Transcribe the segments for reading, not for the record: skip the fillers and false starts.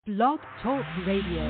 Blog Talk Radio.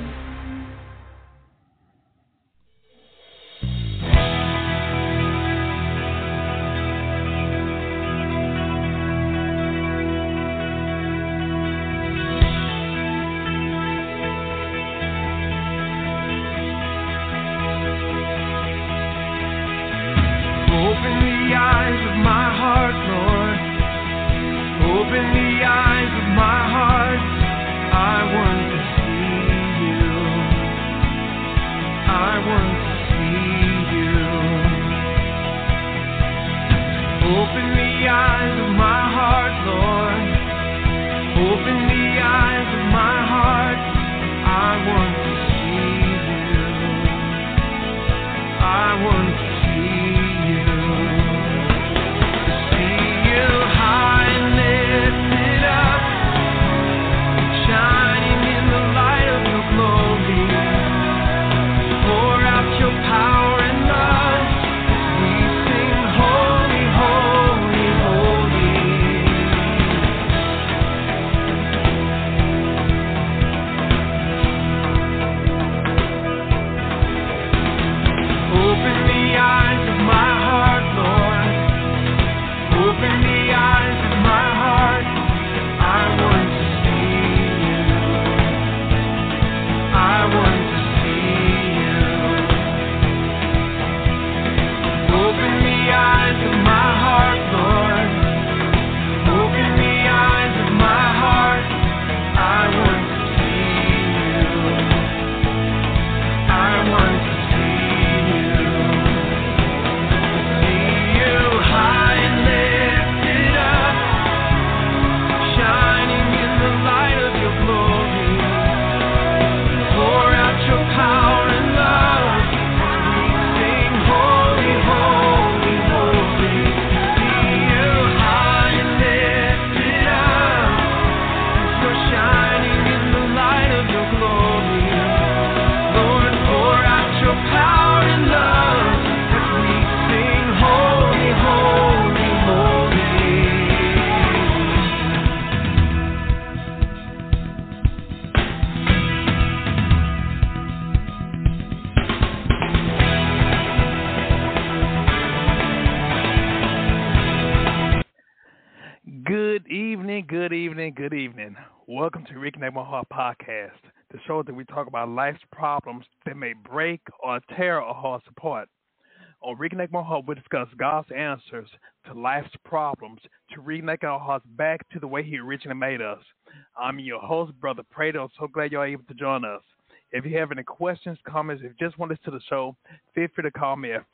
Good evening. Welcome to Reconnect My Heart podcast, the show that we talk about life's problems that may break or tear our hearts apart. On Reconnect My Heart, we discuss God's answers to life's problems to reconnect our hearts back to the way He originally made us. I'm your host, Brother Prater. I'm so glad you're able to join us. If you have any questions, comments, if you just want to listen to the show, feel free to call me at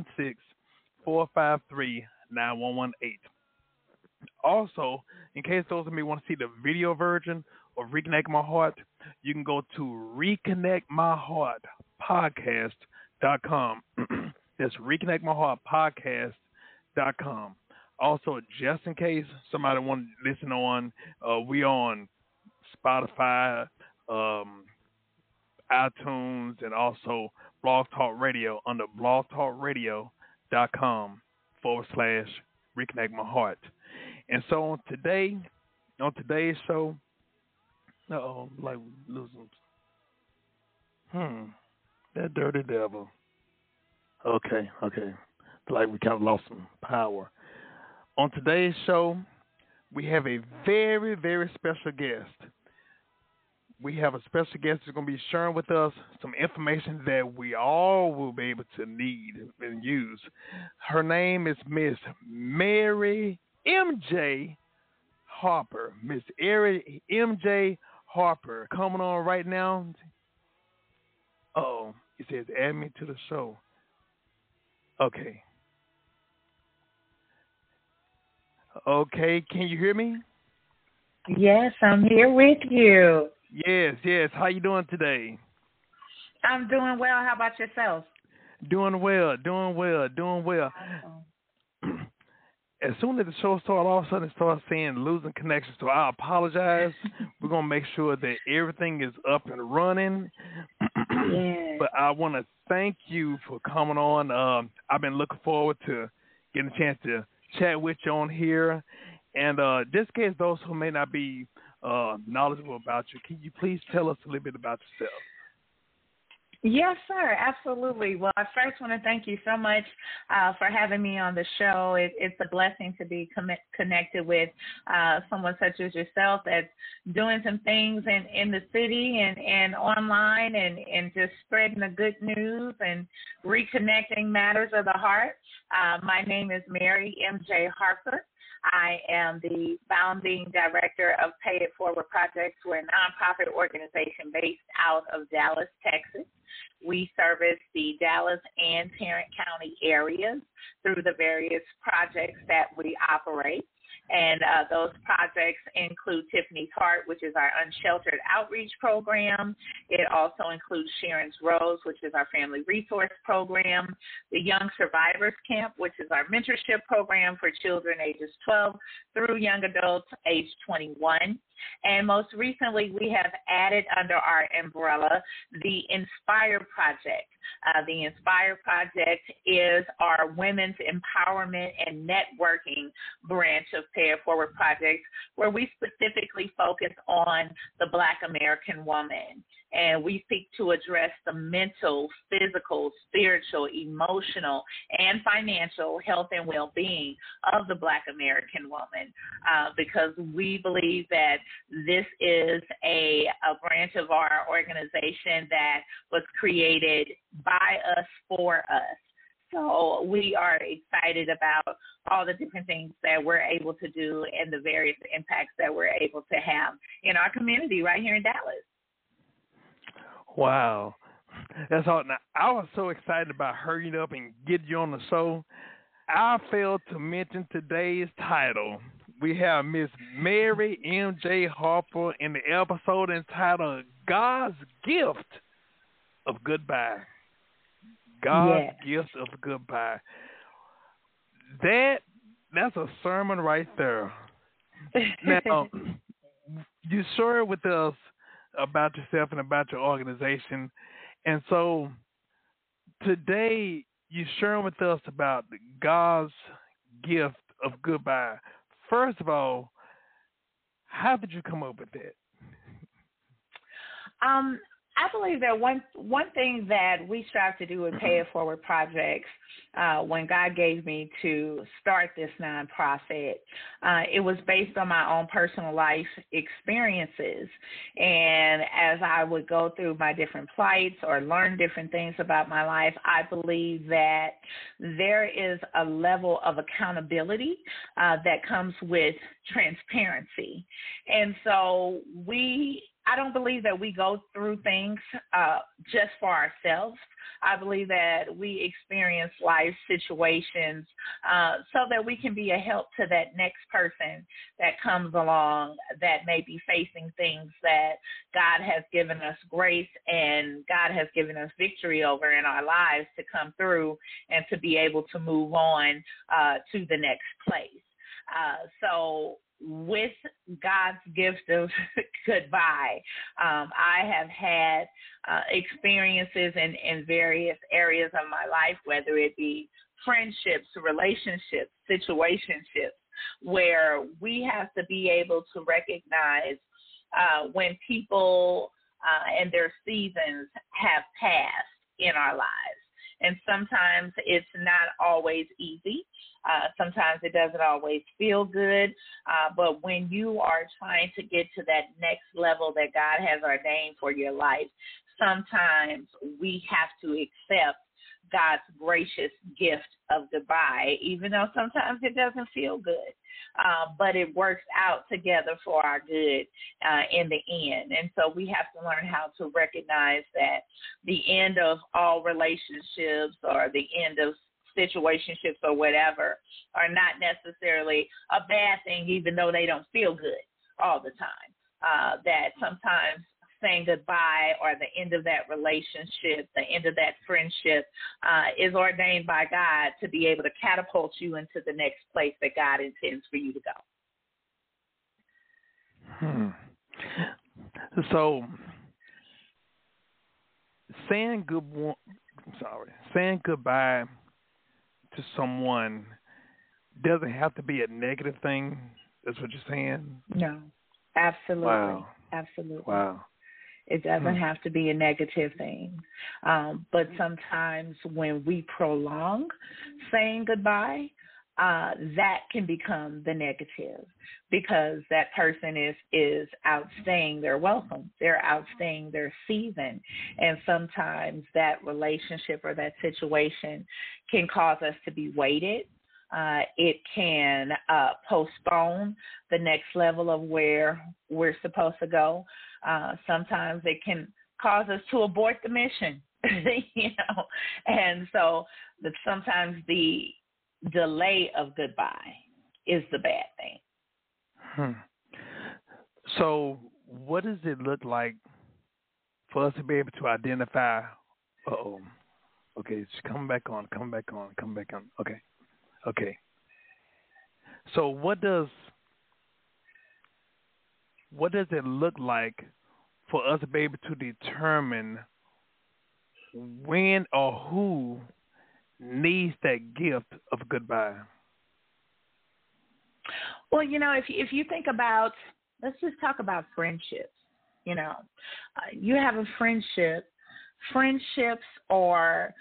516-453-9118. Also, in case those of you want to see the video version of Reconnect My Heart, you can go to reconnectmyheartpodcast.com. That's reconnectmyheartpodcast.com. Also, just in case somebody wants to listen on, we on Spotify, iTunes, and also Blog Talk Radio under blogtalkradio.com/Reconnect My Heart. And so on today's show, like losing, that dirty devil. Okay, like we kind of lost some power. On today's show, we have a very, very special guest. We have a special guest who's going to be sharing with us some information that we all will be able to need and use. Her name is Miss Mary MJ Harper. Miss MJ Harper coming on right now. Oh, it says add me to the show. Okay, can you hear me? Yes, I'm here with you. Yes. How you doing today? I'm doing well. How about yourself? Doing well. Awesome. As soon as the show started, all of a sudden it started saying losing connection. So I apologize. We're going to make sure that everything is up and running. Yes. But I want to thank you for coming on. I've been looking forward to getting a chance to chat with you on here. And just in case those who may not be knowledgeable about you. Can you please tell us a little bit about yourself? Yes, sir. Absolutely. Well, I first want to thank you so much for having me on the show. It's a blessing to be connected with someone such as yourself that's doing some things in the city and online and just spreading the good news and reconnecting matters of the heart. My name is Mary M.J. Harper. I am the founding director of Pay It Forward Projects. We're a nonprofit organization based out of Dallas, Texas. We service the Dallas and Tarrant County areas through the various projects that we operate. And those projects include Tiffany's Heart, which is our unsheltered outreach program. It also includes Sharon's Rose, which is our family resource program. The Young Survivors Camp, which is our mentorship program for children ages 12 through young adults age 21. And most recently, we have added under our umbrella the Inspire Project. The Inspire Project is our women's empowerment and networking branch of Pay It Forward Projects, where we specifically focus on the Black American woman. And we seek to address the mental, physical, spiritual, emotional, and financial health and well-being of the Black American woman, because we believe that this is a branch of our organization that was created by us for us. So we are excited about all the different things that we're able to do and the various impacts that we're able to have in our community right here in Dallas. Wow. That's all. Now, I was so excited about hurrying up and getting you on the show. I failed to mention today's title. We have Miss Mary M.J. Harper in the episode entitled God's Gift of Goodbye. God's Gift of Goodbye. That's a sermon right there. Now, you shared with us about yourself and about your organization. And so today you're sharing with us about God's gift of goodbye. First of all, how did you come up with that? I believe that one thing that we strive to do with Pay It Forward Projects, when God gave me to start this nonprofit, it was based on my own personal life experiences. And as I would go through my different plights or learn different things about my life, I believe that there is a level of accountability that comes with transparency. And so I don't believe that we go through things just for ourselves. I believe that we experience life situations so that we can be a help to that next person that comes along that may be facing things that God has given us grace and God has given us victory over in our lives to come through and to be able to move on to the next place. So with God's gift of goodbye, I have had experiences in various areas of my life, whether it be friendships, relationships, situationships, where we have to be able to recognize when people and their seasons have passed in our lives. And sometimes it's not always easy. Sometimes it doesn't always feel good. But when you are trying to get to that next level that God has ordained for your life, sometimes we have to accept God's gracious gift of goodbye, even though sometimes it doesn't feel good. But it works out together for our good in the end. And so we have to learn how to recognize that the end of all relationships or the end of situationships or whatever are not necessarily a bad thing, even though they don't feel good all the time. That sometimes saying goodbye or the end of that relationship, the end of that friendship is ordained by God to be able to catapult you into the next place that God intends for you to go. So saying goodbye to someone doesn't have to be a negative thing. That's what you're saying? No. Absolutely. Wow. Absolutely. Wow. It doesn't have to be a negative thing. But sometimes when we prolong saying goodbye, that can become the negative because that person is outstaying their welcome. They're outstaying their season. And sometimes that relationship or that situation can cause us to be weighted. It can postpone the next level of where we're supposed to go. Sometimes it can cause us to abort the mission, and so sometimes the delay of goodbye is the bad thing. So what does it look like for us to be able to identify, okay, it's come back on. Okay. So what does it look like for us to be able to determine when or who needs that gift of goodbye? Well, if you think about, let's just talk about friendships. You have a friendship. Friendships are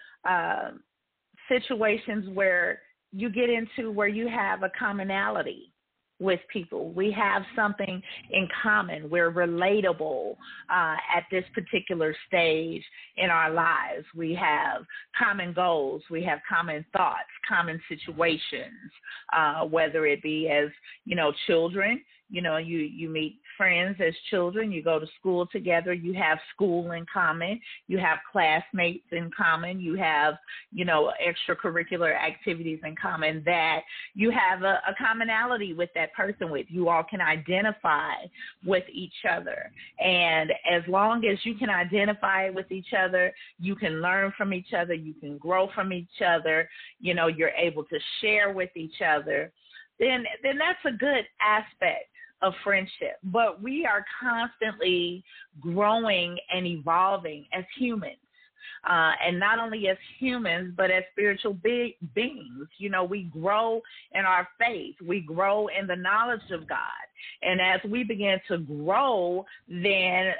situations where you get into where you have a commonality with people. We have something in common. We're relatable at this particular stage in our lives. We have common goals. We have common thoughts, common situations, whether it be as, children. You meet friends as children. You go to school together. You have school in common. You have classmates in common. You have, extracurricular activities in common that you have a commonality with that person with. You all can identify with each other. And as long as you can identify with each other, you can learn from each other. You can grow from each other. You're able to share with each other. Then that's a good aspect of friendship. But we are constantly growing and evolving as humans. And not only as humans, but as spiritual beings. We grow in our faith. We grow in the knowledge of God. And as we begin to grow, then,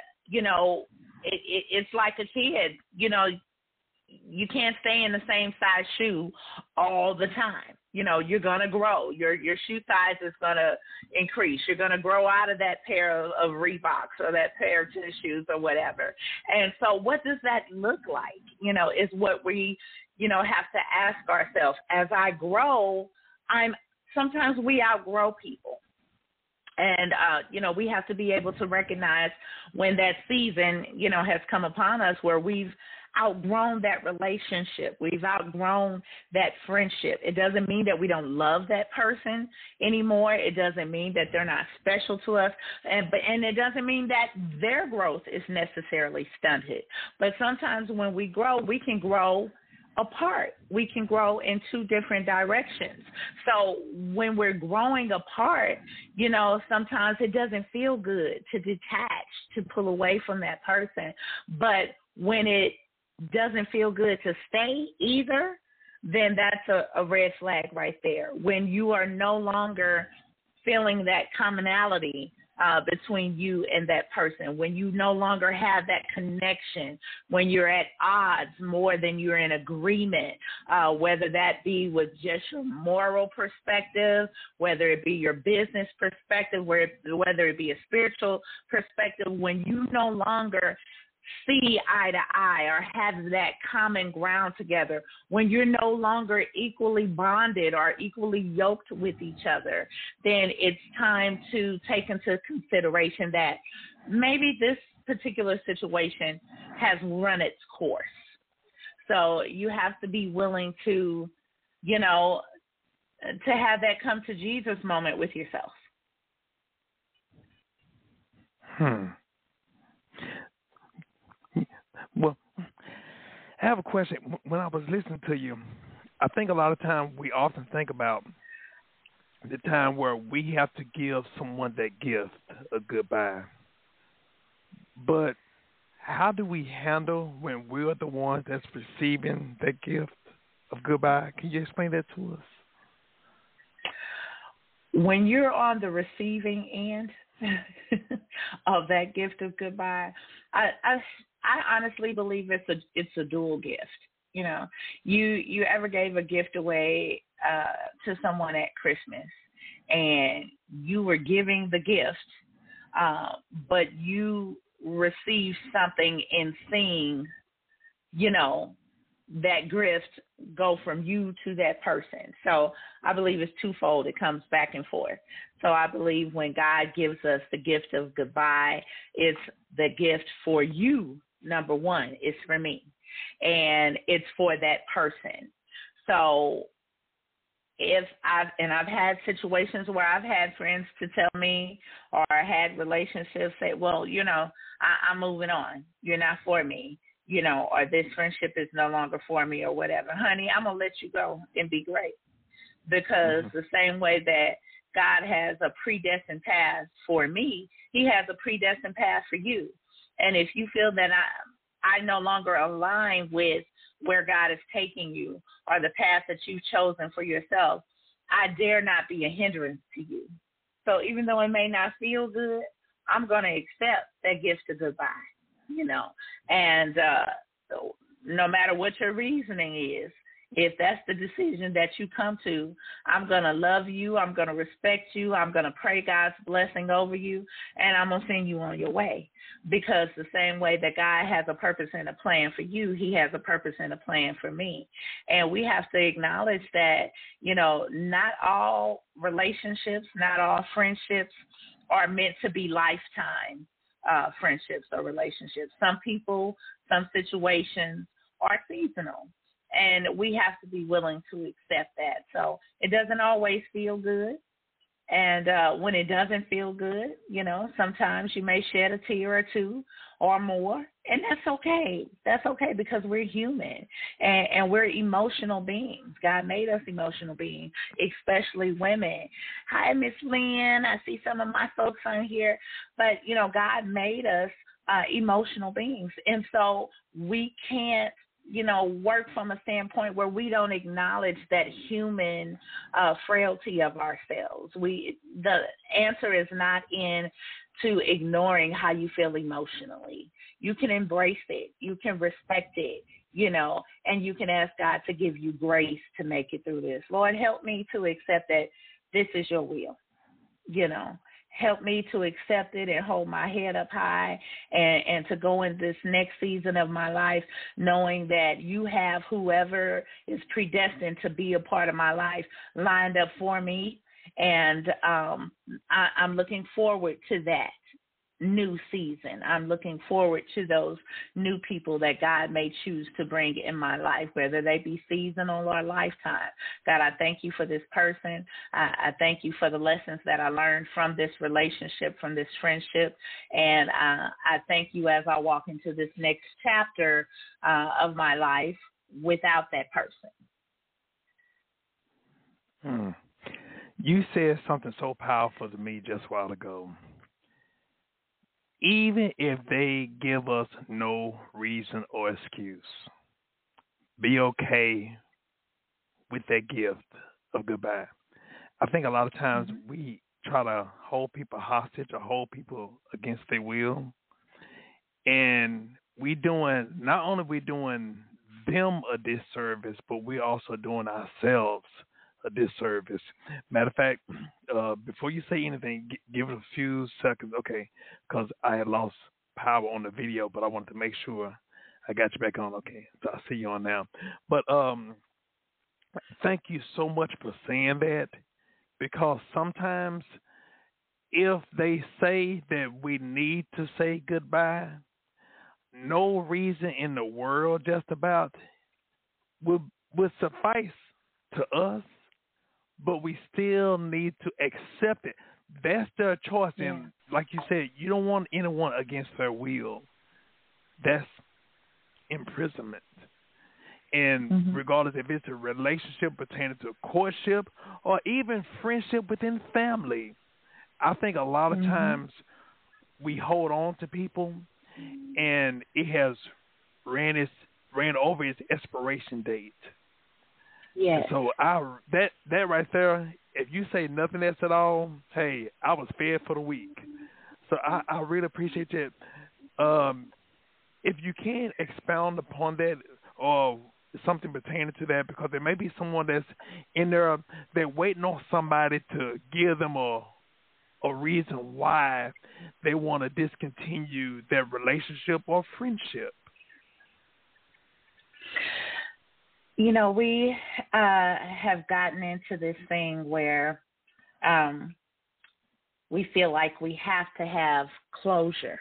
it's like a kid. You can't stay in the same size shoe all the time. You're going to grow. Your shoe size is going to increase. You're going to grow out of that pair of Reeboks or that pair of tennis shoes or whatever. And so what does that look like? Is what we, have to ask ourselves. As I grow, sometimes we outgrow people. And, we have to be able to recognize when that season, has come upon us where we've outgrown that relationship. We've outgrown that friendship. It doesn't mean that we don't love that person anymore. It doesn't mean that they're not special to us. And it doesn't mean that their growth is necessarily stunted. But sometimes when we grow, we can grow apart. We can grow in two different directions. So when we're growing apart, sometimes it doesn't feel good to detach, to pull away from that person. But when it doesn't feel good to stay either, then that's a red flag right there. When you are no longer feeling that commonality between you and that person, when you no longer have that connection, when you're at odds more than you're in agreement, whether that be with just your moral perspective, whether it be your business perspective, whether it be a spiritual perspective, when you no longer see eye to eye or have that common ground together, when you're no longer equally bonded or equally yoked with each other, then it's time to take into consideration that maybe this particular situation has run its course. So you have to be willing to, to have that come to Jesus moment with yourself. Well, I have a question. When I was listening to you, I think a lot of times we often think about the time where we have to give someone that gift a goodbye. But how do we handle when we're the ones that's receiving that gift of goodbye? Can you explain that to us? When you're on the receiving end, of that gift of goodbye, I honestly believe it's a dual gift. You know, you ever gave a gift away to someone at Christmas, and you were giving the gift, but you received something in seeing, you know, that gift go from you to that person. So I believe it's twofold. It comes back and forth. So I believe when God gives us the gift of goodbye, it's the gift for you. Number one, it's for me, and it's for that person. So I've had situations where I've had friends to tell me, or had relationships say, well, you know, I'm moving on. You're not for me, you know, or this friendship is no longer for me, or whatever. Honey, I'm going to let you go and be great. Because the same way that God has a predestined path for me, he has a predestined path for you. And if you feel that I no longer align with where God is taking you, or the path that you've chosen for yourself, I dare not be a hindrance to you. So even though it may not feel good, I'm going to accept that gift of goodbye, you know. And no matter what your reasoning is, if that's the decision that you come to, I'm going to love you, I'm going to respect you, I'm going to pray God's blessing over you, and I'm going to send you on your way. Because the same way that God has a purpose and a plan for you, he has a purpose and a plan for me. And we have to acknowledge that, you know, not all relationships, not all friendships are meant to be lifetime friendships or relationships. Some people, some situations are seasonal. And we have to be willing to accept that. So it doesn't always feel good. And when it doesn't feel good, you know, sometimes you may shed a tear or two or more. And that's okay. That's okay, because we're human and we're emotional beings. God made us emotional beings, especially women. Hi, Miss Lynn. I see some of my folks on here. But, you know, God made us emotional beings. And so we can't, you know, work from a standpoint where we don't acknowledge that human frailty of ourselves. The answer is not in to ignoring how you feel emotionally. You can embrace it. You can respect it, you know, and you can ask God to give you grace to make it through this. Lord, help me to accept that this is your will, you know. Help me to accept it and hold my head up high and to go in this next season of my life knowing that you have whoever is predestined to be a part of my life lined up for me. And I'm looking forward to that new season. I'm looking forward to those new people that God may choose to bring in my life, whether they be seasonal or lifetime. God, I thank you for this person. I thank you for the lessons that I learned from this relationship, from this friendship. And I thank you as I walk into this next chapter of my life without that person. You said something so powerful to me just a while ago. Even if they give us no reason or excuse, be okay with that gift of goodbye. I think a lot of times we try to hold people hostage or hold people against their will. And not only we doing them a disservice, but we're also doing ourselves a disservice. Matter of fact, before you say anything, give it a few seconds, okay? Because I had lost power on the video, but I wanted to make sure I got you back on. Okay, so I see you on now. But thank you so much for saying that, because sometimes if they say that we need to say goodbye, no reason in the world just about would suffice to us. But we still need to accept it. That's their choice. Yeah. And like you said, you don't want anyone against their will. That's imprisonment. And regardless if it's a relationship pertaining to courtship or even friendship within family, I think a lot of times we hold on to people and it has ran over its expiration date. Yeah. So that right there, if you say nothing else at all, hey, I was fed for the week. So I really appreciate that. If you can expound upon that or something pertaining to that, because there may be someone that's in there, they're waiting on somebody to give them a reason why they want to discontinue their relationship or friendship. You know, we have gotten into this thing where we feel like we have to have closure.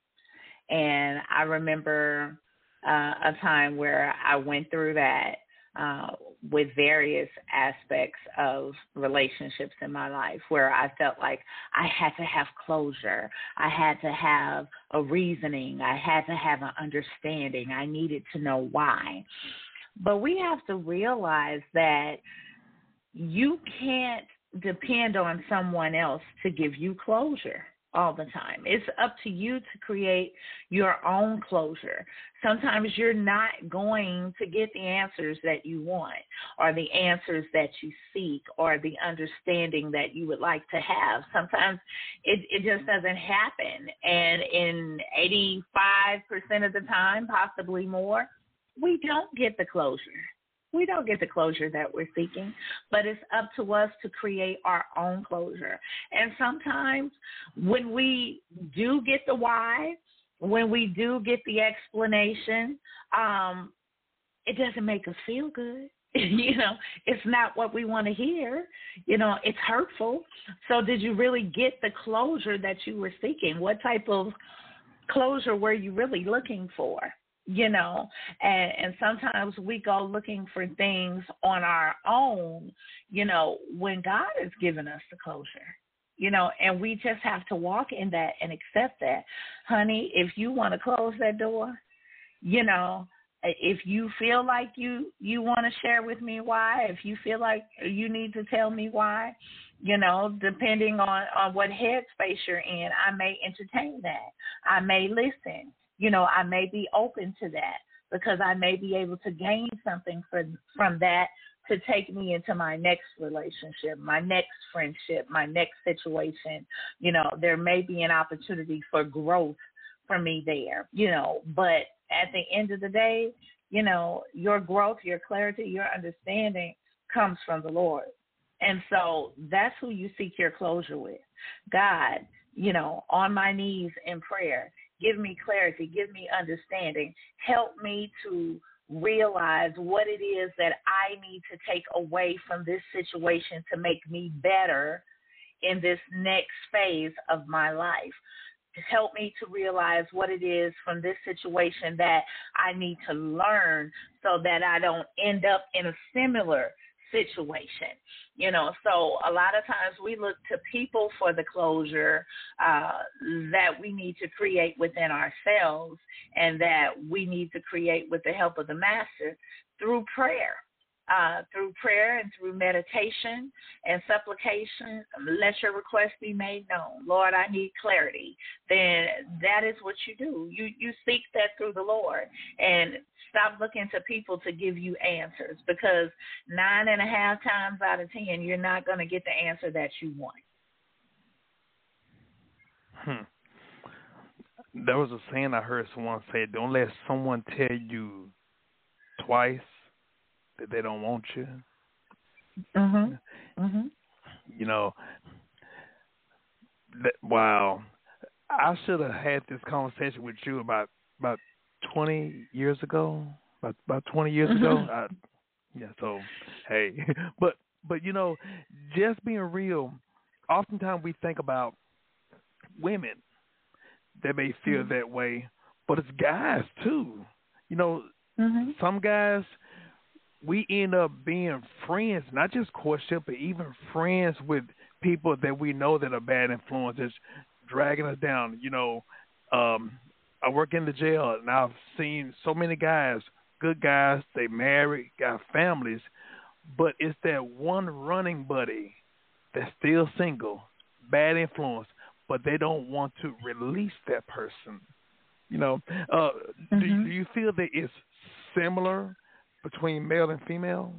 And I remember a time where I went through that with various aspects of relationships in my life, where I felt like I had to have closure. I had to have a reasoning. I had to have an understanding. I needed to know why. But we have to realize that you can't depend on someone else to give you closure all the time. It's up to you to create your own closure. Sometimes you're not going to get the answers that you want, or the answers that you seek, or the understanding that you would like to have. Sometimes it just doesn't happen. And in 85% of the time, possibly more, we don't get the closure. We don't get the closure that we're seeking, but it's up to us to create our own closure. And sometimes when we do get the why, when we do get the explanation, it doesn't make us feel good. You know, it's not what we want to hear. You know, it's hurtful. So did you really get the closure that you were seeking? What type of closure were you really looking for? You know, and sometimes we go looking for things on our own, you know, when God has given us the closure, you know, and we just have to walk in that and accept that. Honey, if you want to close that door, you know, if you feel like you want to share with me why, if you feel like you need to tell me why, you know, depending on what headspace you're in, I may entertain that. I may listen. You know, I may be open to that because I may be able to gain something from that to take me into my next relationship, my next friendship, my next situation. You know, there may be an opportunity for growth for me there, you know, but at the end of the day, you know, your growth, your clarity, your understanding comes from the Lord. And so that's who you seek your closure with. God, you know, on my knees in prayer. Give me clarity, give me understanding. Help me to realize what it is that I need to take away from this situation to make me better in this next phase of my life. Help me to realize what it is from this situation that I need to learn so that I don't end up in a similar situation. You know, so a lot of times we look to people for the closure that we need to create within ourselves and that we need to create with the help of the Master through prayer. Through prayer and through meditation and supplication, let your request be made known. Lord, I need clarity. Then that is what you do. You seek that through the Lord and stop looking to people to give you answers, because 9.5 times out of 10, you're not going to get the answer that you want. There was a saying I heard someone say, don't let someone tell you twice that they don't want you. Mm-hmm. Mm-hmm. You know, wow. I should have had this conversation with you about 20 years ago. About 20 years ago. So, hey. But you know, just being real, oftentimes we think about women that may feel that way, but it's guys too. You know, some guys, we end up being friends, not just courtship, but even friends with people that we know that are bad influences, dragging us down. You know, I work in the jail, and I've seen so many guys, good guys, they married, got families, but it's that one running buddy that's still single, bad influence, but they don't want to release that person. You know, do you feel that it's similar between male and female?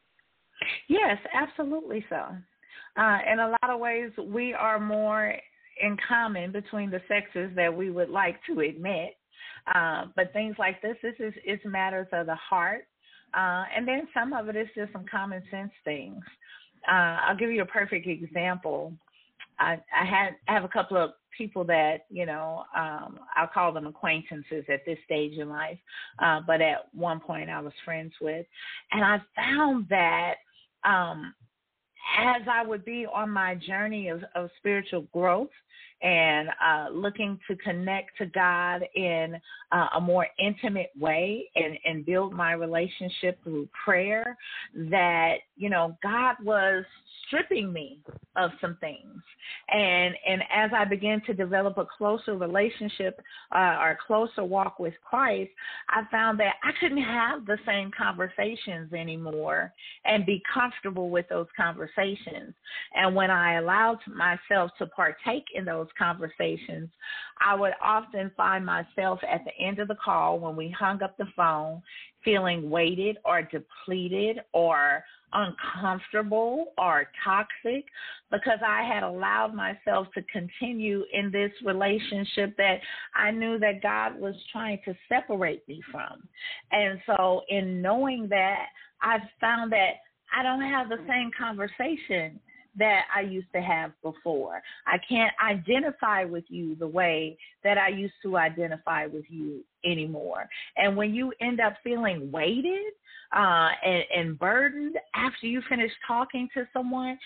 Yes, absolutely so. In a lot of ways, we are more in common between the sexes that we would like to admit. But things like this is matters of the heart. And then some of it is just some common sense things. I'll give you a perfect example. I have a couple of people that, I'll call them acquaintances at this stage in life, but at one point I was friends with. And I found that as I would be on my journey of spiritual growth and looking to connect to God in a more intimate way and build my relationship through prayer, that, God was stripping me of some things. And as I began to develop a closer relationship or a closer walk with Christ, I found that I couldn't have the same conversations anymore and be comfortable with those conversations. And when I allowed myself to partake in those conversations, I would often find myself at the end of the call, when we hung up the phone, feeling weighted or depleted or uncomfortable or toxic, because I had allowed myself to continue in this relationship that I knew that God was trying to separate me from. And so in knowing that, I found that I don't have the same conversation that I used to have before. I can't identify with you the way that I used to identify with you anymore. And when you end up feeling weighted and burdened after you finish talking to someone,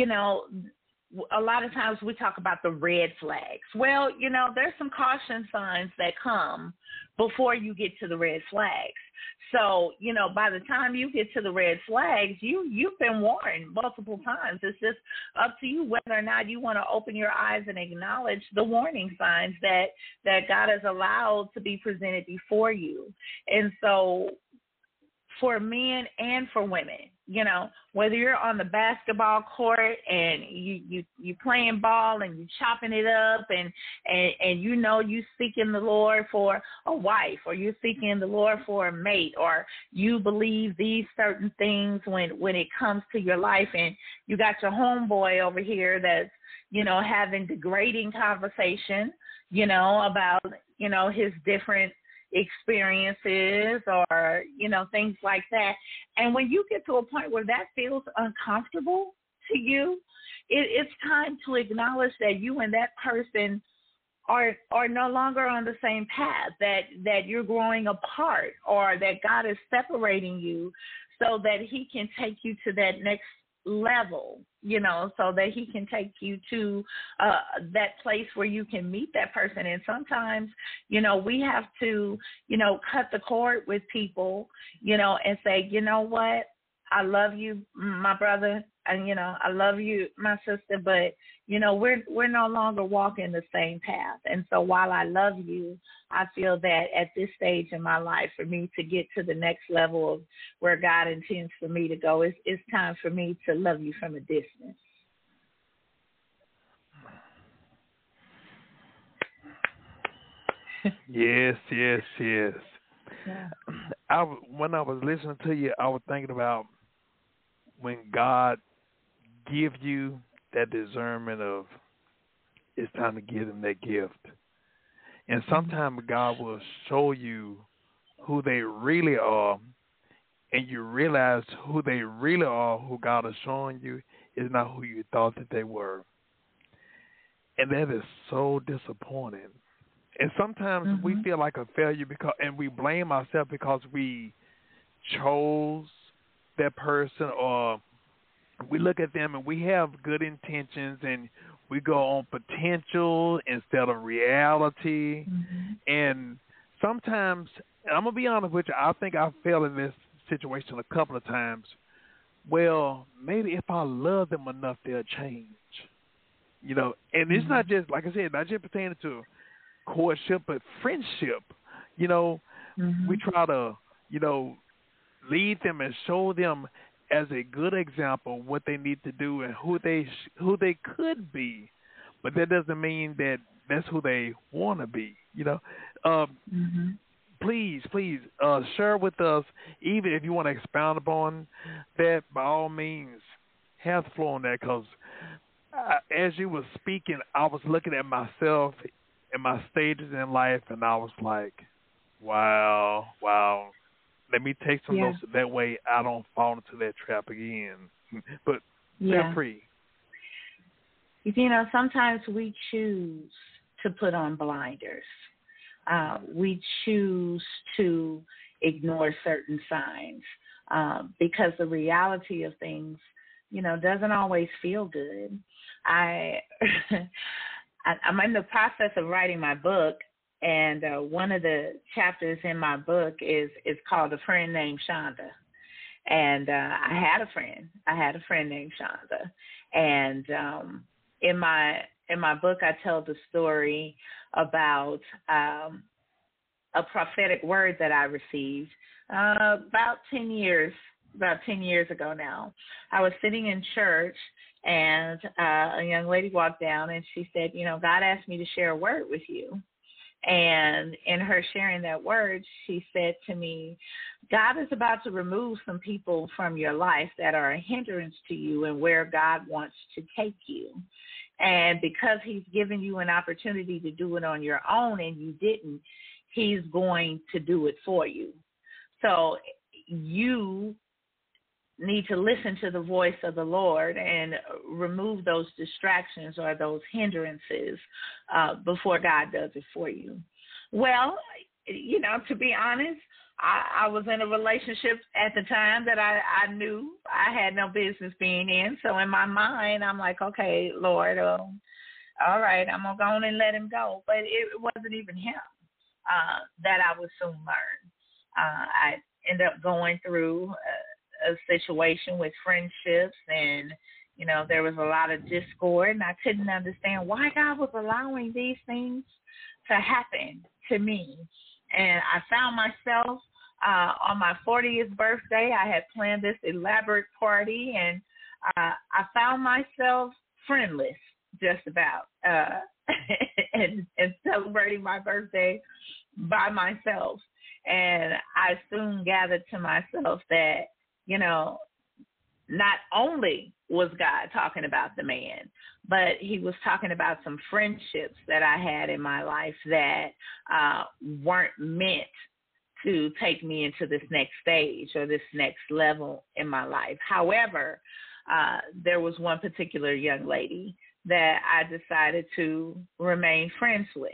a lot of times we talk about the red flags. Well, there's some caution signs that come before you get to the red flags. So, by the time you get to the red flags, you've been warned multiple times. It's just up to you whether or not you want to open your eyes and acknowledge the warning signs that God has allowed to be presented before you. And so for men and for women, whether you're on the basketball court and you playing ball and you chopping it up and you seeking the Lord for a wife, or you seeking the Lord for a mate, or you believe these certain things when it comes to your life, and you got your homeboy over here that's having degrading conversation about his different experiences or things like that. And when you get to a point where that feels uncomfortable to you, it's time to acknowledge that you and that person are no longer on the same path, that you're growing apart, or that God is separating you so that he can take you to that next level, so that he can take you to that place where you can meet that person. And sometimes, we have to, cut the cord with people, and say, you know what, I love you, my brother, and, I love you, my sister, but, we're no longer walking the same path. And so while I love you, I feel that at this stage in my life, for me to get to the next level of where God intends for me to go, it's time for me to love you from a distance. Yes. Yeah. When I was listening to you, I was thinking about when God gives you that discernment of it's time to give them that gift. And sometimes God will show you who they really are, and you realize who they really are, who God is showing you, is not who you thought that they were. And that is so disappointing. And sometimes we feel like a failure and we blame ourselves because we chose that person, or we look at them and we have good intentions and we go on potential instead of reality. And sometimes, I'm going to be honest with you, I think I fell in this situation a couple of times. Well, maybe if I love them enough, they'll change. And it's not just, like I said, not just pertaining to courtship, but friendship. We try to, lead them and show them as a good example what they need to do and who they could be, but that doesn't mean that that's who they want to be. Please share with us, even if you want to expound upon that. By all means, have the floor on that, because as you were speaking, I was looking at myself and my stages in life, and I was like, wow. Let me take some notes. That way I don't fall into that trap again. But feel free. You know, sometimes we choose to put on blinders. We choose to ignore certain signs because the reality of things, you know, doesn't always feel good. I'm in the process of writing my book, and one of the chapters in my book is called A Friend Named Shonda. And I had a friend named Shonda. And in my book, I tell the story about a prophetic word that I received about 10 years ago now. I was sitting in church, and a young lady walked down, and she said, you know, God asked me to share a word with you. And in her sharing that word, she said to me, God is about to remove some people from your life that are a hindrance to you and where God wants to take you. And because he's given you an opportunity to do it on your own and you didn't, he's going to do it for you. So you need to listen to the voice of the Lord and remove those distractions or those hindrances before God does it for you. Well, you know, to be honest, I was in a relationship at the time that I knew I had no business being in. So in my mind, I'm like, okay, Lord, all right, I'm going to go on and let him go. But it wasn't even him that I would soon learn. I ended up going through a situation with friendships, and you know, there was a lot of discord, and I couldn't understand why God was allowing these things to happen to me. And I found myself on my 40th birthday. I had planned this elaborate party, and I found myself friendless just about and celebrating my birthday by myself. And I soon gathered to myself that, you know, not only was God talking about the man, but he was talking about some friendships that I had in my life that weren't meant to take me into this next stage or this next level in my life. However, there was one particular young lady that I decided to remain friends with.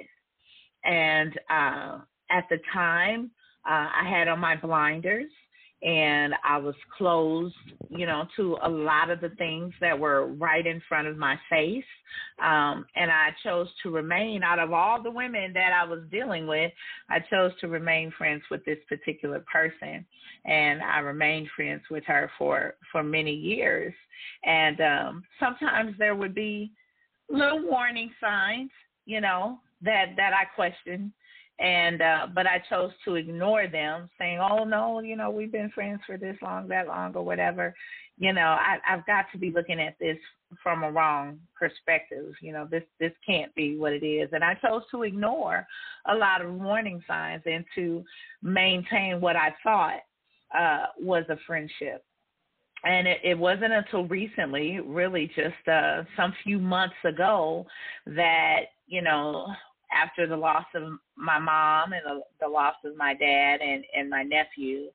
And at the time, I had on my blinders, and I was closed, you know, to a lot of the things that were right in front of my face. And I chose to remain, out of all the women that I was dealing with, I chose to remain friends with this particular person. And I remained friends with her for many years. And sometimes there would be little warning signs, you know, that I questioned. And but I chose to ignore them, saying, oh, no, you know, we've been friends for this long, that long, or whatever. You know, I've got to be looking at this from a wrong perspective. You know, this can't be what it is. And I chose to ignore a lot of warning signs and to maintain what I thought was a friendship. And it wasn't until recently, really just some few months ago, that, you know, after the loss of my mom and the loss of my dad and my nephew,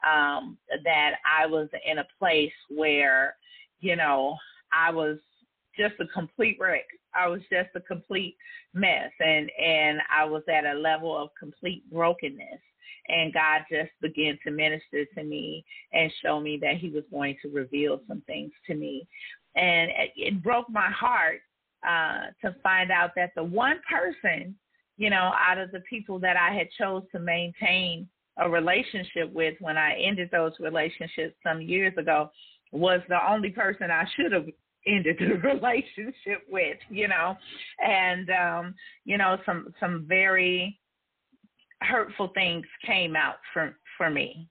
that I was in a place where, you know, I was just a complete wreck. I was just a complete mess. And I was at a level of complete brokenness. And God just began to minister to me and show me that he was going to reveal some things to me. And it broke my heart to find out that the one person, you know, out of the people that I had chose to maintain a relationship with when I ended those relationships some years ago, was the only person I should have ended the relationship with, you know. And, you know, some very hurtful things came out for me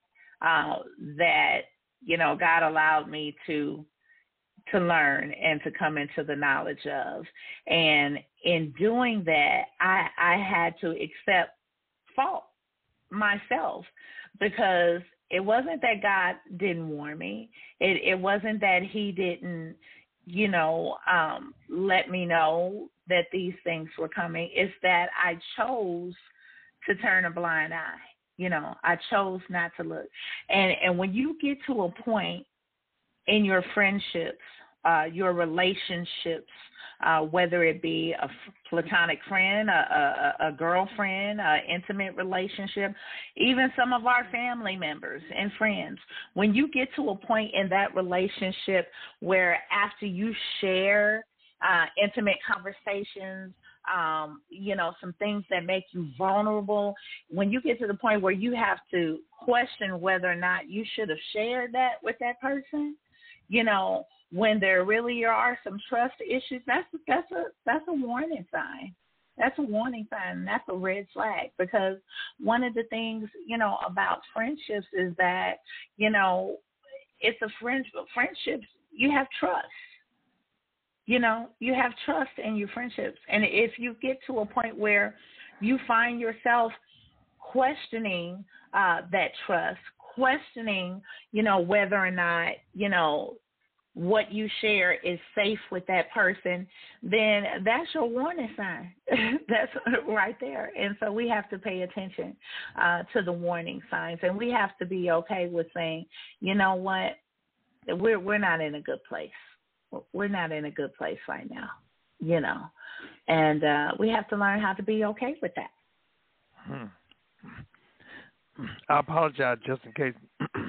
that, you know, God allowed me to learn and to come into the knowledge of. And in doing that, I had to accept fault myself, because it wasn't that God didn't warn me. It wasn't that he didn't let me know that these things were coming is that I chose to turn a blind eye. I chose not to look. And when you get to a point in your friendships, your relationships, whether it be a platonic friend, a girlfriend, an intimate relationship, even some of our family members and friends, when you get to a point in that relationship where after you share intimate conversations, some things that make you vulnerable, when you get to the point where you have to question whether or not you should have shared that with that person, when there really are some trust issues, that's a warning sign. That's a warning sign. That's a red flag, because one of the things, about friendships is that, it's a friendships, you have trust. You have trust in your friendships. And if you get to a point where you find yourself questioning that trust, questioning, whether or not, what you share is safe with that person, then that's your warning sign. That's right there. And so we have to pay attention to the warning signs, and we have to be okay with saying, you know what, we're not in a good place. We're not in a good place right now, and we have to learn how to be okay with that. I apologize just in case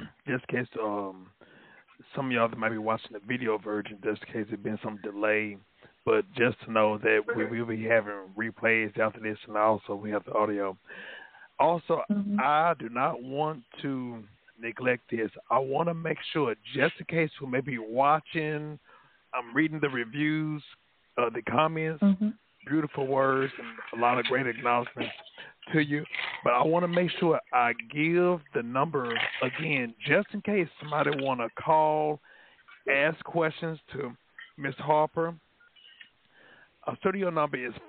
some of y'all that might be watching the video version, just in case there's been some delay. But just to know that we will be having replays after this, and also we have the audio. Also, I do not want to neglect this. I want to make sure, just in case who may be watching, I'm reading the reviews, the comments, beautiful words, and a lot of great acknowledgments to you. But I want to make sure I give the number again, just in case somebody want to call, ask questions to Ms. Harper. Our studio number is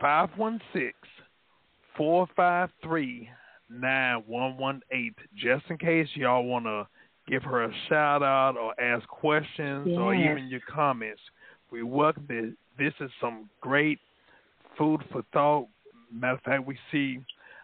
516-453-9118. Just in case y'all want to give her a shout out or ask questions or even your comments, we welcome this. This is some great food for thought. Matter of fact, we see,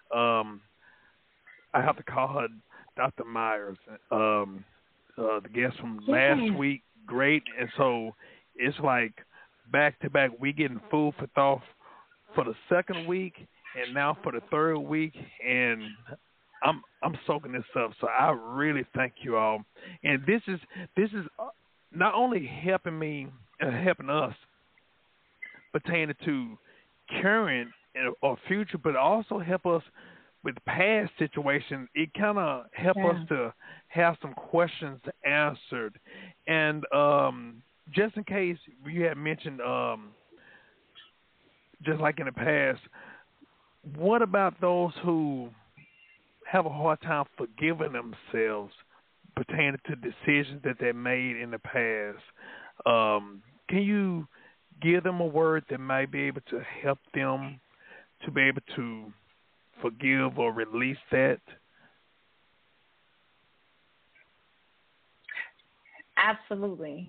I have to call her Dr. Myers, the guest from last week, great. And so it's like back to back, we getting food for thought for the second week and now for the third week, and I'm soaking this up. So I really thank you all. And this is not only helping me and helping us pertaining to current or future, but also help us with past situations. It kind of help us to have some questions answered. And just in case you had mentioned, just like in the past, what about those who have a hard time forgiving themselves pertaining to decisions that they made in the past? Can you give them a word that might be able to help them to be able to forgive or release that? Absolutely.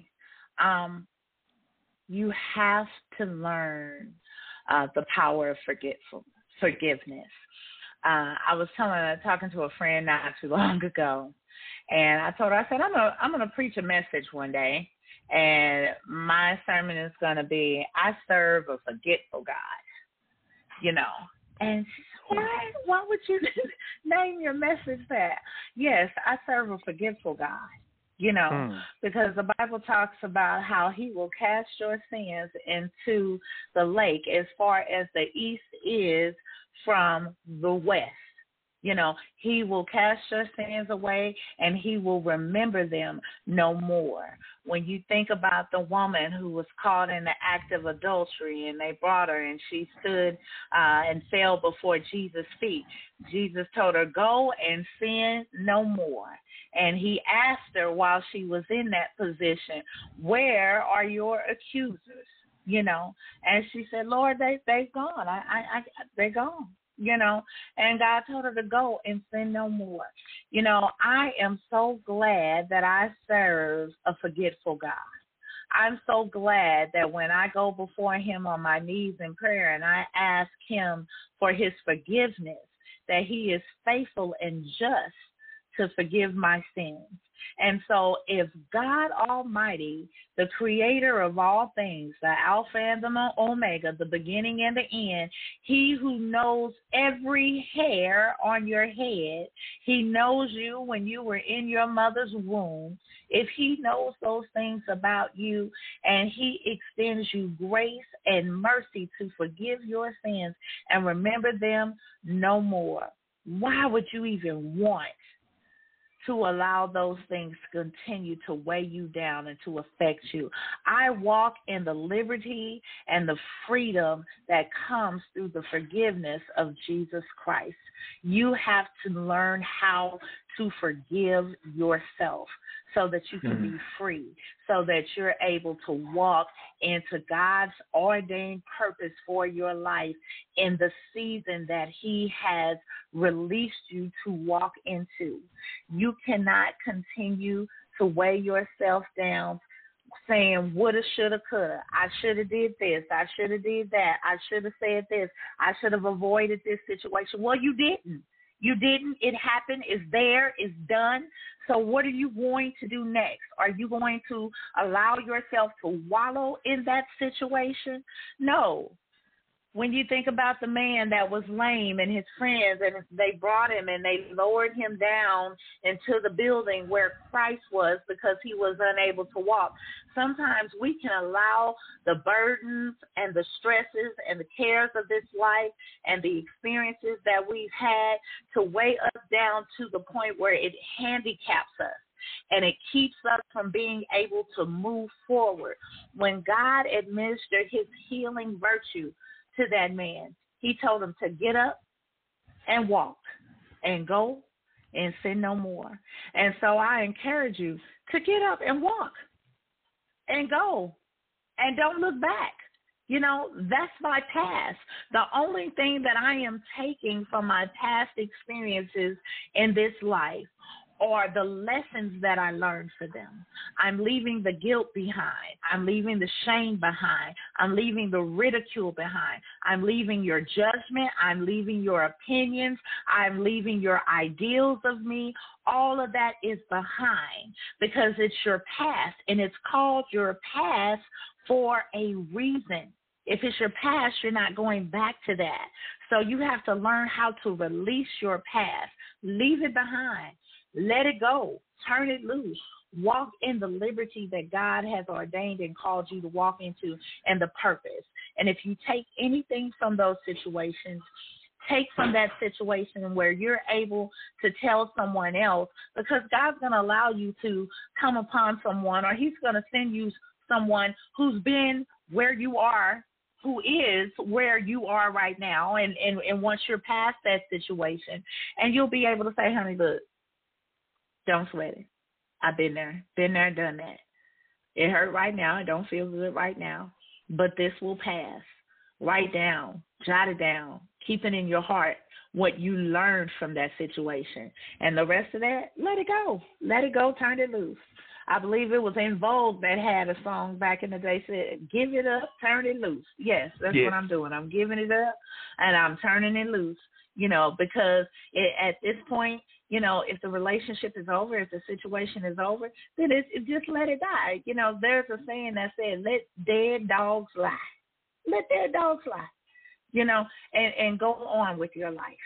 You have to learn the power of forgiveness. I was talking to a friend not too long ago, and I told her, I said, I'm gonna preach a message one day, and my sermon is gonna be, I serve a forgetful God, And she said, why would you name your message that? Yes, I serve a forgetful God. Because the Bible talks about how he will cast your sins into the lake as far as the east is from the west. He will cast your sins away and he will remember them no more. When you think about the woman who was caught in the act of adultery and they brought her and she stood and fell before Jesus' feet, Jesus told her, go and sin no more. And he asked her while she was in that position, where are your accusers? And she said, Lord, they've gone. They're gone. And God told her to go and sin no more. I am so glad that I serve a forgetful God. I'm so glad that when I go before him on my knees in prayer and I ask him for his forgiveness, that he is faithful and just to forgive my sins. And so if God Almighty, the creator of all things, the Alpha and the Omega, the beginning and the end, he who knows every hair on your head, he knows you when you were in your mother's womb, if he knows those things about you and he extends you grace and mercy to forgive your sins and remember them no more, why would you even want to allow those things to continue to weigh you down and to affect you? I walk in the liberty and the freedom that comes through the forgiveness of Jesus Christ. You have to learn how to forgive yourself so that you can be free, so that you're able to walk into God's ordained purpose for your life in the season that he has released you to walk into. You cannot continue to weigh yourself down saying woulda, shoulda, coulda. I should have did this. I should have did that. I should have said this. I should have avoided this situation. Well, you didn't. You didn't. It happened. It's there. It's done. So what are you going to do next? Are you going to allow yourself to wallow in that situation? No. When you think about the man that was lame and his friends, and they brought him and they lowered him down into the building where Christ was because he was unable to walk. Sometimes we can allow the burdens and the stresses and the cares of this life and the experiences that we've had to weigh us down to the point where it handicaps us. And it keeps us from being able to move forward. When God administered his healing virtue to that man, he told him to get up and walk and go and sin no more. And so I encourage you to get up and walk and go and don't look back. You know, that's my past. The only thing that I am taking from my past experiences in this life are the lessons that I learned for them. I'm leaving the guilt behind. I'm leaving the shame behind. I'm leaving the ridicule behind. I'm leaving your judgment. I'm leaving your opinions. I'm leaving your ideals of me. All of that is behind because it's your past, and it's called your past for a reason. If it's your past, you're not going back to that. So you have to learn how to release your past. Leave it behind. Let it go. Turn it loose. Walk in the liberty that God has ordained and called you to walk into, and the purpose. And if you take anything from those situations, take from that situation where you're able to tell someone else, because God's going to allow you to come upon someone, or he's going to send you someone who's been where you are, who is where you are right now, and once you're past that situation, and you'll be able to say, honey, look, don't sweat it. I've been there, done that. It hurt right now. It don't feel good right now, but this will pass. Write down, jot it down, keep it in your heart what you learned from that situation. And the rest of that, let it go. Let it go, turn it loose. I believe it was En Vogue that had a song back in the day said, give it up, turn it loose. Yes, that's what I'm doing. I'm giving it up and I'm turning it loose, you know, because at this point, you know, if the relationship is over, if the situation is over, then it just let it die. You know, there's a saying that says, let dead dogs lie. Let dead dogs lie, you know, and go on with your life.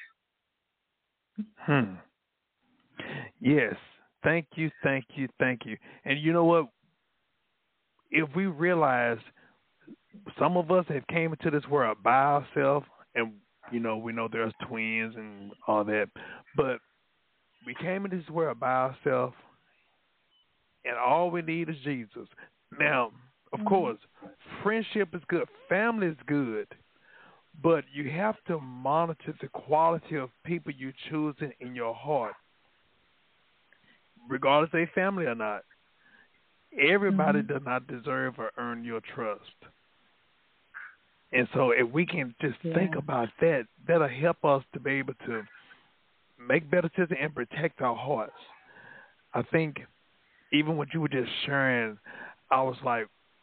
Yes. Thank you. And you know what? If we realize some of us have came into this world by ourselves, and, you know, we know there's twins and all that, but we came into this world by ourselves, and all we need is Jesus. Now, of course, friendship is good. Family is good. But you have to monitor the quality of people you choose in your heart, regardless if they're family or not. Everybody does not deserve or earn your trust. And so if we can just think about that, that'll help us to be able to make better decisions and protect our hearts. I think even what you were just sharing, I was like,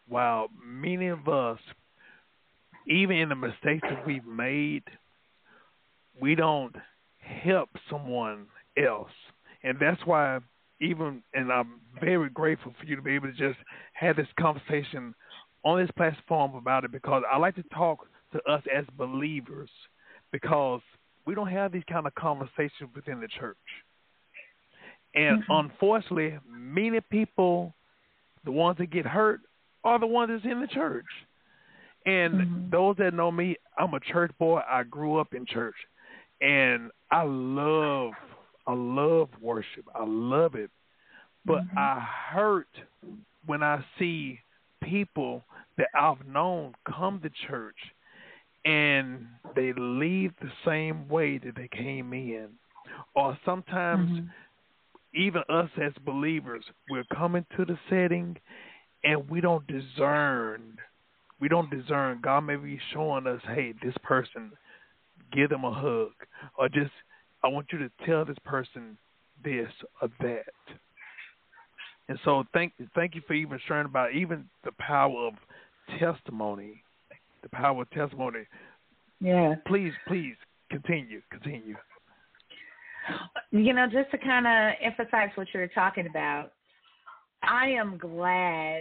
while many of us, even in the mistakes that we've made, we don't help someone else. And that's why and I'm very grateful for you to be able to just have this conversation on this platform about it, because I like to talk to us as believers, because we don't have these kind of conversations within the church. And unfortunately, many people, the ones that get hurt, are the ones that's in the church. And those that know me, I'm a church boy. I grew up in church. And I love worship. I love it. But I hurt when I see people that I've known come to church and they leave the same way that they came in. Or sometimes even us as believers, we're coming to the setting and we don't discern. We don't discern. God may be showing us, hey, this person, give them a hug. Or just, I want you to tell this person this or that. And so thank you for even sharing about even the power of testimony. The power of testimony. Yeah. Please continue. You know, just to kind of emphasize what you're talking about, I am glad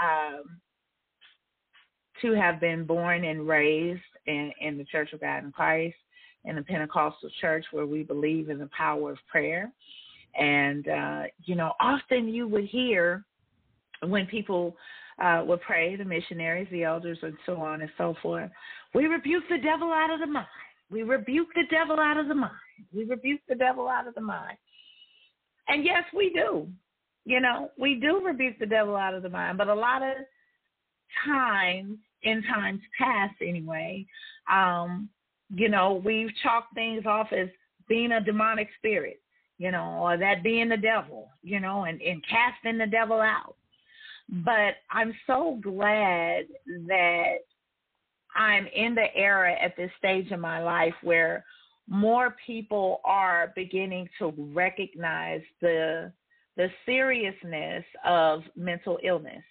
to have been born and raised in the Church of God in Christ, in the Pentecostal church, where we believe in the power of prayer. And, you know, often you would hear when people would pray, the missionaries, the elders, and so on and so forth, we rebuke the devil out of the mind. We rebuke the devil out of the mind. We rebuke the devil out of the mind. And yes, we do. You know, we do rebuke the devil out of the mind. But a lot of times, in times past anyway, you know, we've chalked things off as being a demonic spirit, you know, or that being the devil, you know, and casting the devil out. But I'm so glad that I'm in the era at this stage in my life where more people are beginning to recognize the seriousness of mental illness,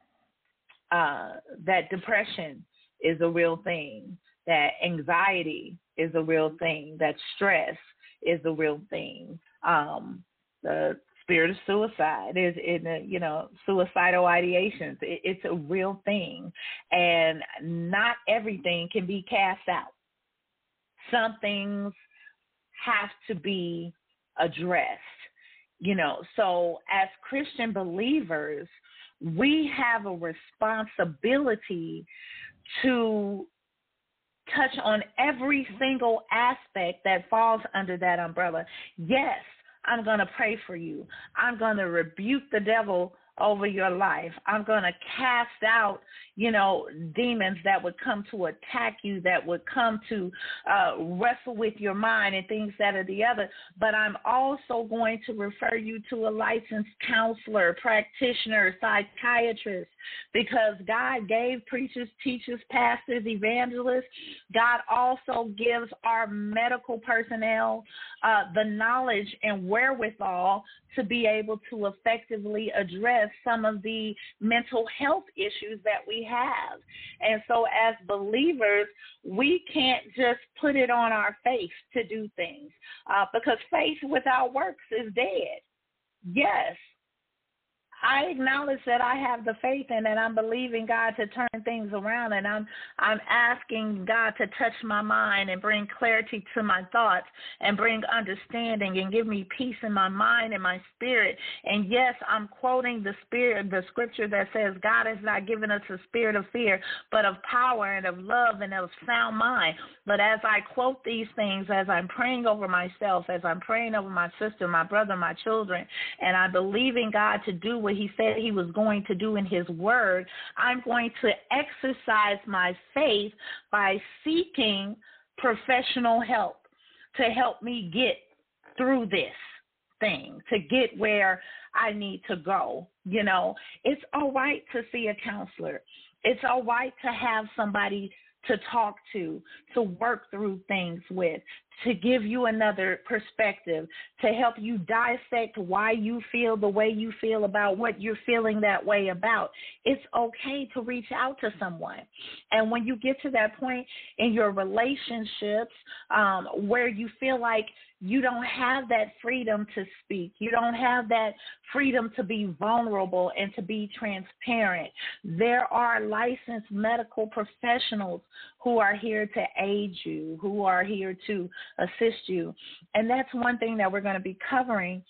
that depression is a real thing, that anxiety is a real thing, that stress is a real thing. The spirit of suicide is you know, suicidal ideations. It's a real thing, and not everything can be cast out. Some things have to be addressed, you know. So as Christian believers, we have a responsibility to touch on every single aspect that falls under that umbrella. Yes, I'm going to pray for you. I'm going to rebuke the devil over your life. I'm going to cast out, you know, demons that would come to attack you, that would come to wrestle with your mind and things that are the other. But I'm also going to refer you to a licensed counselor, practitioner, psychiatrist, because God gave preachers, teachers, pastors, evangelists. God also gives our medical personnel the knowledge and wherewithal to be able to effectively address some of the mental health issues that we have. And so as believers, we can't just put it on our faith to do things, because faith without works is dead. Yes, I acknowledge that I have the faith in it. I'm believing God to turn things around, and I'm asking God to touch my mind and bring clarity to my thoughts and bring understanding and give me peace in my mind and my spirit. And yes, I'm quoting the scripture that says God has not given us a spirit of fear, but of power and of love and of sound mind. But as I quote these things, as I'm praying over myself, as I'm praying over my sister, my brother, my children, and I believe in God to do what he said he was going to do in his word, I'm going to exercise my faith by seeking professional help to help me get through this thing, to get where I need to go. You know, it's all right to see a counselor. It's all right to have somebody to talk to work through things with, to give you another perspective, to help you dissect why you feel the way you feel about what you're feeling that way about. It's okay to reach out to someone. And when you get to that point in your relationships where you feel like you don't have that freedom to speak, you don't have that freedom to be vulnerable and to be transparent, there are licensed medical professionals who are here to aid you, who are here to assist you. And that's one thing that we're going to be covering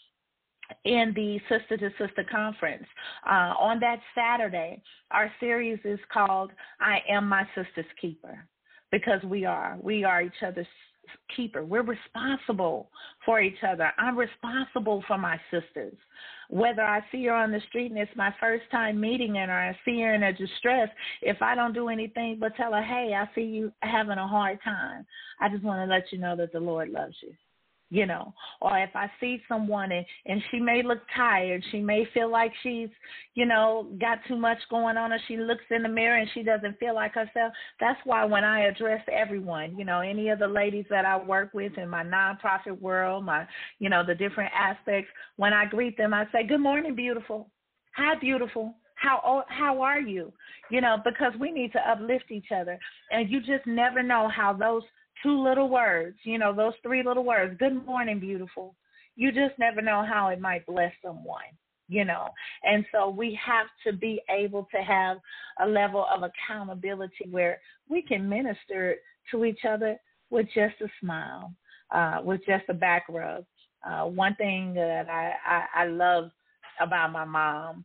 in the Sister to Sister Conference. On that Saturday, our series is called I Am My Sister's Keeper, because we are each other's keeper. We're responsible for each other. I'm responsible for my sisters. Whether I see her on the street and it's my first time meeting her, or I see her in a distress, if I don't do anything but tell her, hey, I see you having a hard time, I just want to let you know that the Lord loves you. You know, or if I see someone and she may look tired, she may feel like she's, you know, got too much going on, or she looks in the mirror and she doesn't feel like herself. That's why when I address everyone, you know, any of the ladies that I work with in my nonprofit world, my, you know, the different aspects, when I greet them, I say, good morning, beautiful. Hi, beautiful. How are you? You know, because we need to uplift each other. And you just never know how those two little words, you know, those three little words, good morning, beautiful, you just never know how it might bless someone, you know. And so we have to be able to have a level of accountability where we can minister to each other with just a smile, with just a back rub. One thing that I love about my mom,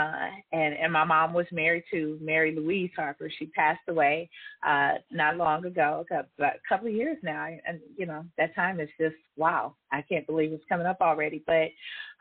and my mom was married to Mary Louise Harper. She passed away not long ago, a couple of years now. And, you know, that time is just, wow, I can't believe it's coming up already. But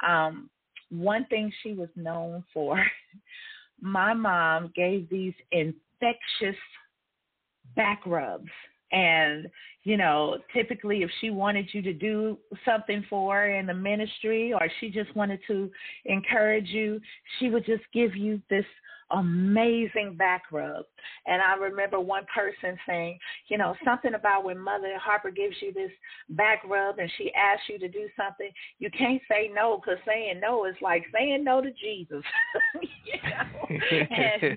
one thing she was known for, my mom gave these infectious back rubs. And, you know, typically if she wanted you to do something for her in the ministry, or she just wanted to encourage you, she would just give you this amazing back rub. And I remember one person saying, you know, something about when Mother Harper gives you this back rub and she asks you to do something, you can't say no, because saying no is like saying no to Jesus. You know? And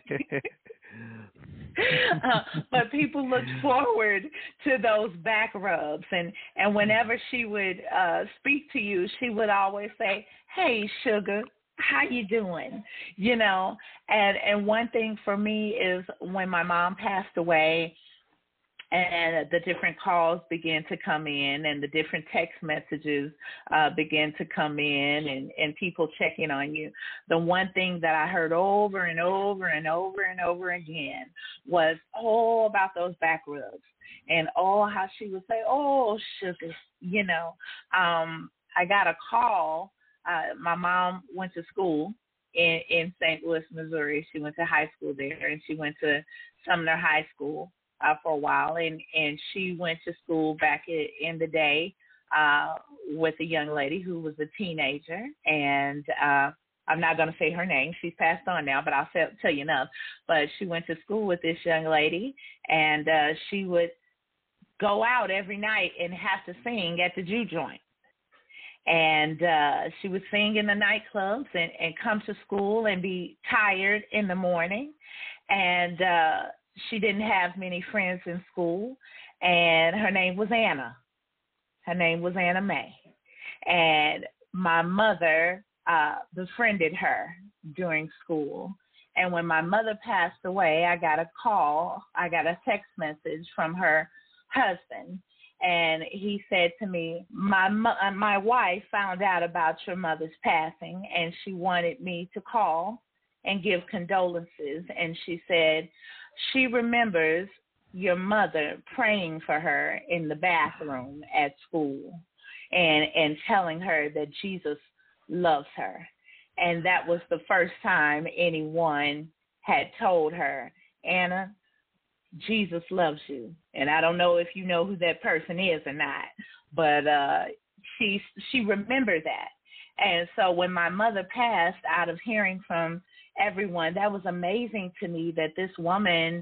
but people looked forward to those back rubs, and whenever she would speak to you, she would always say, hey, sugar, how you doing? You know, and one thing for me is when my mom passed away and the different calls began to come in and the different text messages began to come in and people checking on you, the one thing that I heard over and over and over and over again was all about those back rubs, and how she would say, oh, sugar, you know. I got a call. My mom went to school in St. Louis, Missouri. She went to high school there, and she went to Sumner High School for a while, and she went to school back in the day with a young lady who was a teenager, and I'm not going to say her name. She's passed on now, but I'll tell you enough. But she went to school with this young lady, and she would go out every night and have to sing at the Jew joint. And she would sing in the nightclubs and come to school and be tired in the morning. And she didn't have many friends in school, and her name was Anna. Her name was Anna Mae. And my mother befriended her during school. And when my mother passed away, I got a text message from her husband. And he said to me, my wife found out about your mother's passing, and she wanted me to call and give condolences. And she said she remembers your mother praying for her in the bathroom at school and telling her that Jesus loves her. And that was the first time anyone had told her, Anna, Jesus loves you. And I don't know if you know who that person is or not, but she remembered that. And so when my mother passed, out of hearing from everyone, that was amazing to me that this woman,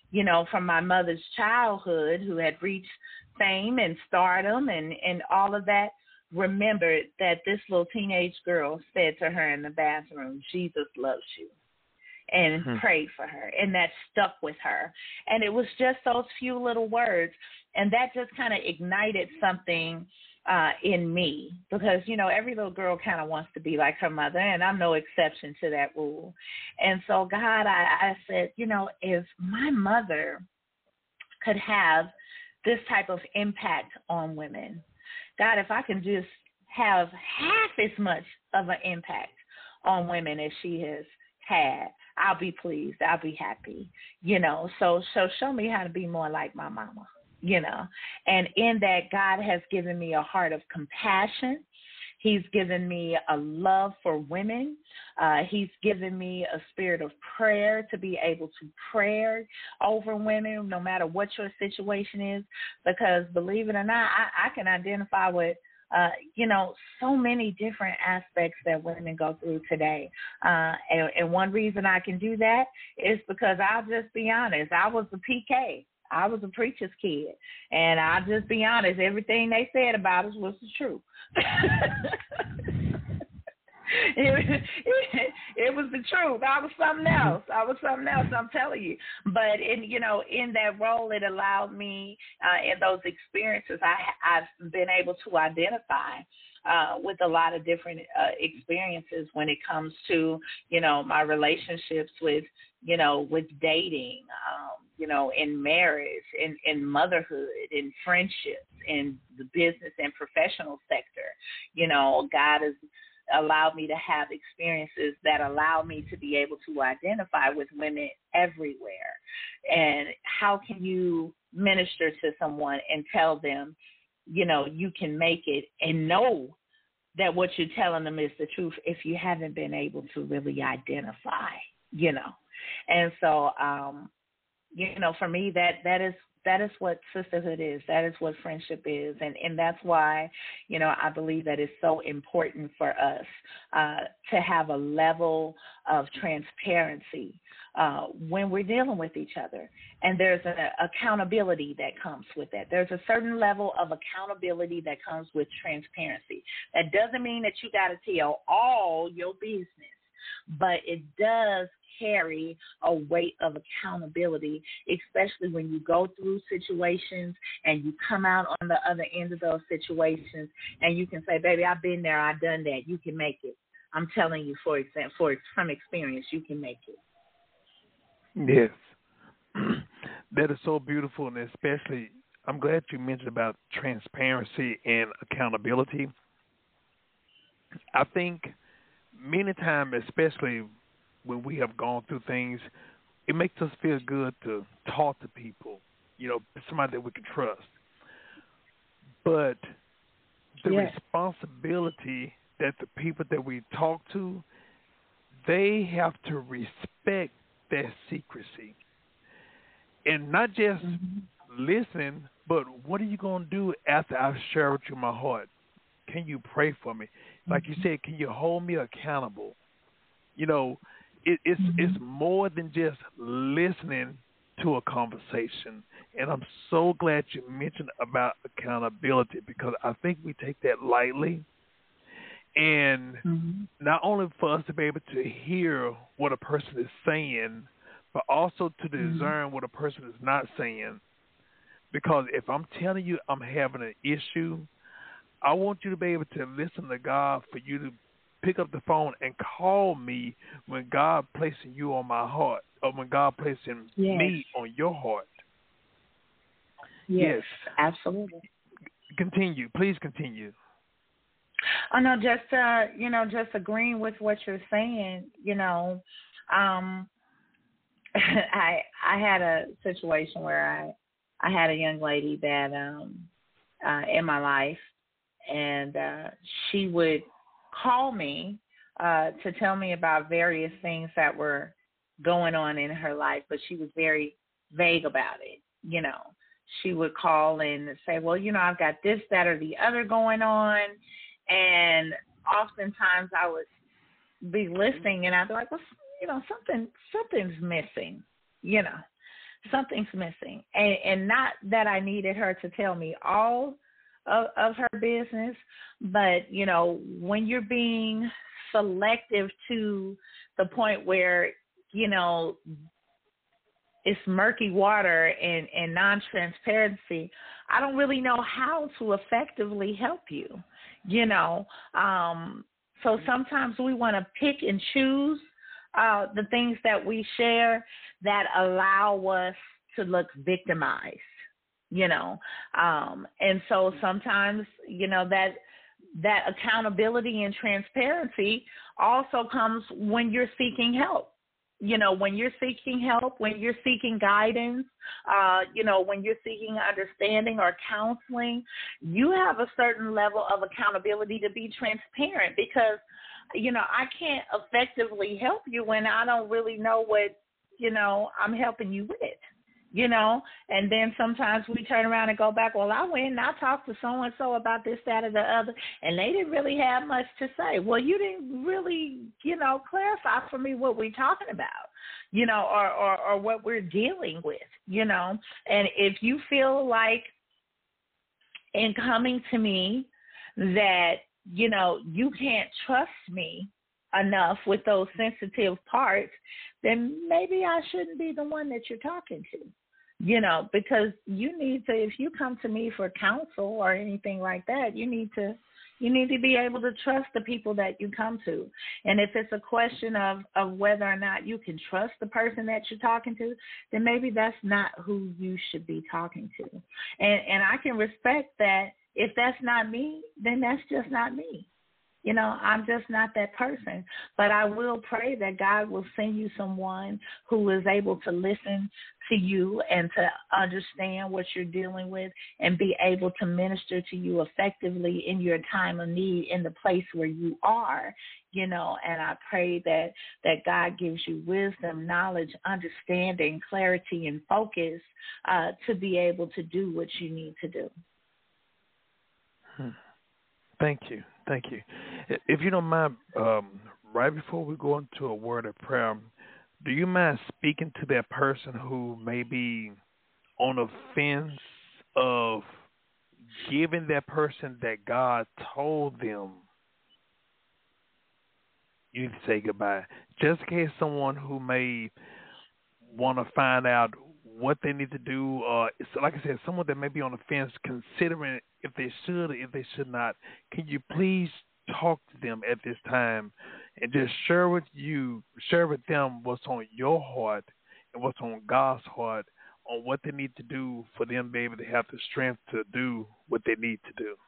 from my mother's childhood, who had reached fame and stardom and all of that, remembered that this little teenage girl said to her in the bathroom, "Jesus loves you," and prayed for her. And that stuck with her. And it was just those few little words. And that just kind of ignited something in me, because, every little girl kind of wants to be like her mother, and I'm no exception to that rule. And so, God, I said, if my mother could have this type of impact on women, God, if I can just have half as much of an impact on women as she has had, I'll be pleased. I'll be happy, So show me how to be more like my mama, And in that, God has given me a heart of compassion. He's given me a love for women. He's given me a spirit of prayer to be able to pray over women, no matter what your situation is. Because believe it or not, I can identify with, so many different aspects that women go through today. And one reason I can do that is because I'll just be honest. I was a PK. I was a preacher's kid, and I'll just be honest, everything they said about us was the truth. It was the truth. I was something else. I'm telling you. But in that role, it allowed me, in those experiences, I've been able to identify with a lot of different experiences when it comes to, my relationships with dating, in marriage, in motherhood, in friendships, in the business and professional sector. God has allowed me to have experiences that allow me to be able to identify with women everywhere. And how can you minister to someone and tell them, you can make it, and know that what you're telling them is the truth if you haven't been able to really identify, And so, for me, that is what sisterhood is. That is what friendship is. And that's why, I believe that it's so important for us to have a level of transparency when we're dealing with each other. And there's an accountability that comes with that. There's a certain level of accountability that comes with transparency. That doesn't mean that you got to tell all your business, but it does carry a weight of accountability, especially when you go through situations and you come out on the other end of those situations and you can say, baby, I've been there, I've done that. You can make it. I'm telling you, for some experience, you can make it. Yes. That is so beautiful, and especially I'm glad you mentioned about transparency and accountability. I think many times, especially when we have gone through things, it makes us feel good to talk to people, somebody that we can trust. But the responsibility that the people that we talk to, they have to respect their secrecy. And not just listen, but what are you going to do after I've shared with you my heart? Can you pray for me? Like you said, can you hold me accountable? It's more than just listening to a conversation. And I'm so glad you mentioned about accountability, because I think we take that lightly. And not only for us to be able to hear what a person is saying, but also to discern what a person is not saying. Because if I'm telling you I'm having an issue, I want you to be able to listen to God, for you to pick up the phone and call me when God placing you on my heart, or when God placing me on your heart. Yes, absolutely. Continue. Please continue. Oh, no, just agreeing with what you're saying, I had a situation where I had a young lady that in my life, and she would call me to tell me about various things that were going on in her life, but she was very vague about it. She would call and say, well, I've got this, that, or the other going on. And oftentimes I would be listening and I'd be like, well, something's missing, something's missing. And not that I needed her to tell me all of her business, but, you know, when you're being selective to the point where, you know, it's murky water and non-transparency, I don't really know how to effectively help you, you know. So sometimes we want to pick and choose the things that we share that allow us to look victimized, you know. And so sometimes, you know, that accountability and transparency also comes when you're seeking help. You know, when you're seeking help, when you're seeking guidance, you know, when you're seeking understanding or counseling, you have a certain level of accountability to be transparent, because, you know, I can't effectively help you when I don't really know what, you know, I'm helping you with, you know. And then sometimes we turn around and go back, well, I went and I talked to so-and-so about this, that, or the other, and they didn't really have much to say. Well, you didn't really, you know, clarify for me what we're talking about, you know, or what we're dealing with, you know. And if you feel like in coming to me that, you know, you can't trust me enough with those sensitive parts, then maybe I shouldn't be the one that you're talking to, you know, because you need to, if you come to me for counsel or anything like that, you need to be able to trust the people that you come to. And if it's a question of whether or not you can trust the person that you're talking to, then maybe that's not who you should be talking to. And I can respect that. If that's not me, then that's just not me. You know, I'm just not that person. But I will pray that God will send you someone who is able to listen to you and to understand what you're dealing with and be able to minister to you effectively in your time of need in the place where you are, you know. And I pray that God gives you wisdom, knowledge, understanding, clarity, and focus to be able to do what you need to do. Thank you. If you don't mind, right before we go into a word of prayer, do you mind speaking to that person who may be on the fence of giving that person that God told them you need to say goodbye? Just in case someone who may want to find out what they need to do, like I said, someone that may be on the fence considering if they should or if they should not, can you please talk to them at this time and just share with them what's on your heart and what's on God's heart on what they need to do for them to be able to have the strength to do what they need to do?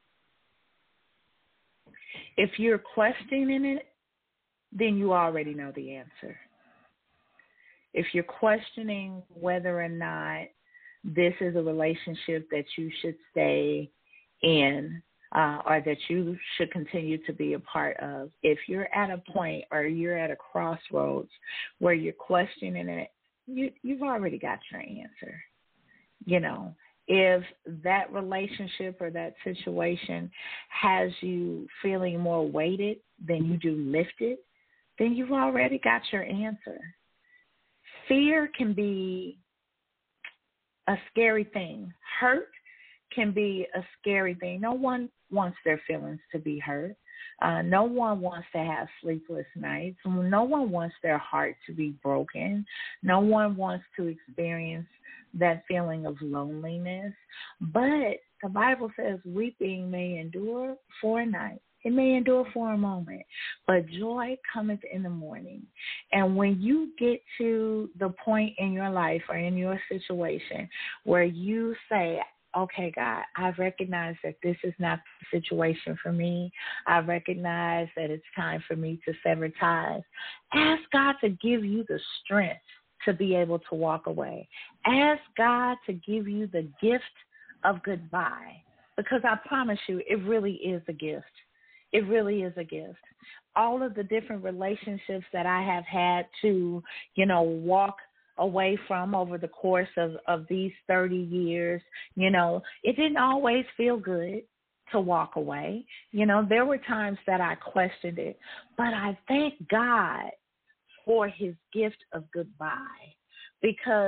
If you're questioning it, then you already know the answer. If you're questioning whether or not this is a relationship that you should stay in or that you should continue to be a part of, if you're at a point or you're at a crossroads where you're questioning it, you've already got your answer. You know, if that relationship or that situation has you feeling more weighted than you do lifted, then you've already got your answer. Fear can be a scary thing. Hurt can be a scary thing. No one wants their feelings to be hurt. No one wants to have sleepless nights. No one wants their heart to be broken. No one wants to experience that feeling of loneliness. But the Bible says weeping may endure for a night. It may endure for a moment, but joy cometh in the morning. And when you get to the point in your life or in your situation where you say, okay, God, I recognize that this is not the situation for me. I recognize that it's time for me to sever ties. Ask God to give you the strength to be able to walk away. Ask God to give you the gift of goodbye, because I promise you, it really is a gift. It really is a gift. All of the different relationships that I have had to, walk away from over the course of these 30 years, it didn't always feel good to walk away. There were times that I questioned it, but I thank God for his gift of goodbye, because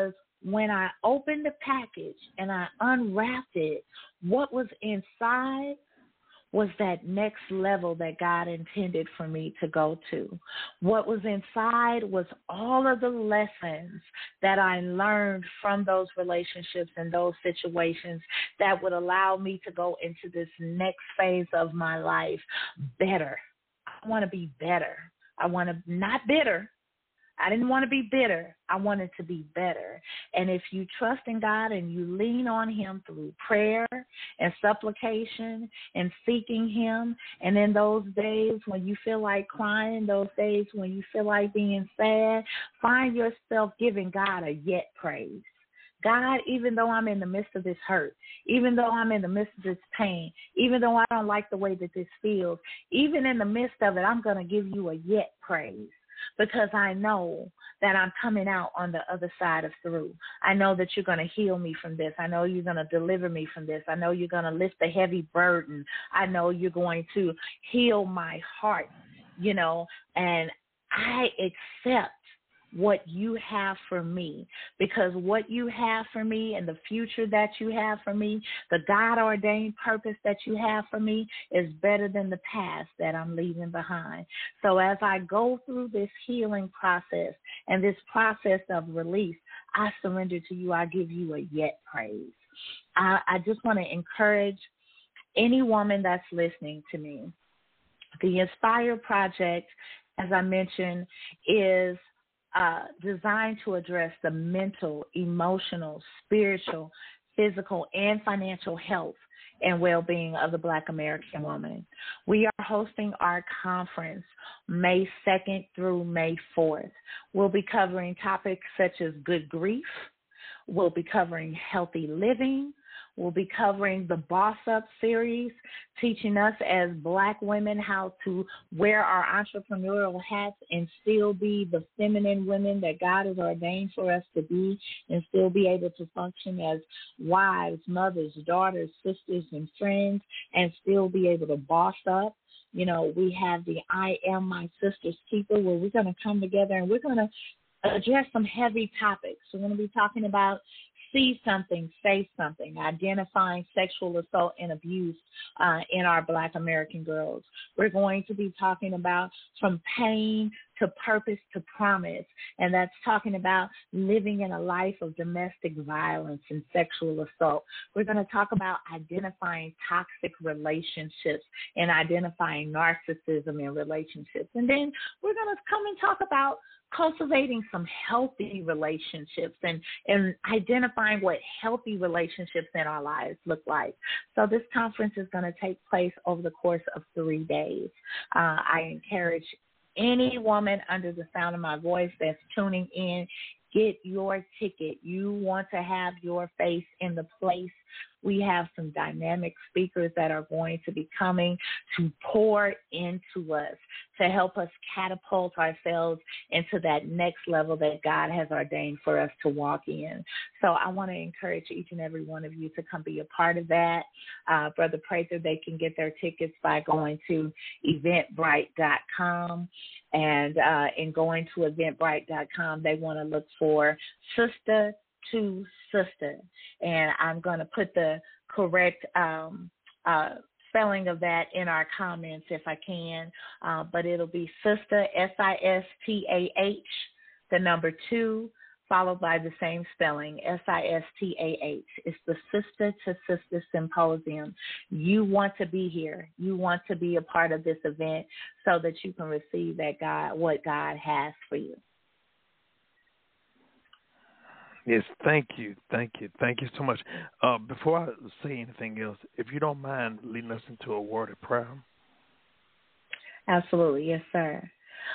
when I opened the package and I unwrapped it, what was inside was that next level that God intended for me to go to. What was inside was all of the lessons that I learned from those relationships and those situations that would allow me to go into this next phase of my life better. I want to be better. I want to, not bitter. I didn't want to be bitter. I wanted to be better. And if you trust in God and you lean on him through prayer and supplication and seeking him, and in those days when you feel like crying, those days when you feel like being sad, find yourself giving God a yet praise. God, even though I'm in the midst of this hurt, even though I'm in the midst of this pain, even though I don't like the way that this feels, even in the midst of it, I'm going to give you a yet praise. Because I know that I'm coming out on the other side of through. I know that you're going to heal me from this. I know you're going to deliver me from this. I know you're going to lift the heavy burden. I know you're going to heal my heart, and I accept what you have for me, because what you have for me and the future that you have for me, the God-ordained purpose that you have for me is better than the past that I'm leaving behind. So as I go through this healing process and this process of release, I surrender to you. I give you a yet praise. I just want to encourage any woman that's listening to me. The Inspire Project, as I mentioned, is designed to address the mental, emotional, spiritual, physical, and financial health and well-being of the Black American woman. We are hosting our conference May 2nd through May 4th. We'll be covering topics such as good grief. We'll be covering healthy living. We'll be covering the Boss Up series, teaching us as Black women how to wear our entrepreneurial hats and still be the feminine women that God has ordained for us to be, and still be able to function as wives, mothers, daughters, sisters, and friends, and still be able to boss up. We have the I Am My Sister's Keeper, where we're going to come together and we're going to address some heavy topics. We're going to be talking about see something, say something, identifying sexual assault and abuse in our Black American girls. We're going to be talking about from pain to purpose to promise, and that's talking about living in a life of domestic violence and sexual assault. We're going to talk about identifying toxic relationships and identifying narcissism in relationships. And then we're going to come and talk about cultivating some healthy relationships and identifying what healthy relationships in our lives look like. So this conference is going to take place over the course of 3 days. I encourage any woman under the sound of my voice that's tuning in, get your ticket. You want to have your face in the place. We have some dynamic speakers that are going to be coming to pour into us, to help us catapult ourselves into that next level that God has ordained for us to walk in. So I want to encourage each and every one of you to come be a part of that. Brother Prather, they can get their tickets by going to eventbrite.com. And in going to eventbrite.com, they want to look for Sister to Sister. And I'm going to put the correct spelling of that in our comments if I can. But it'll be Sister, SISTAH, the number 2, followed by the same spelling, SISTAH. It's the Sister to Sister Symposium. You want to be here. You want to be a part of this event so that you can receive what God has for you. Yes, thank you so much. Before I say anything else, if you don't mind leading us into a word of prayer. Absolutely, yes, sir.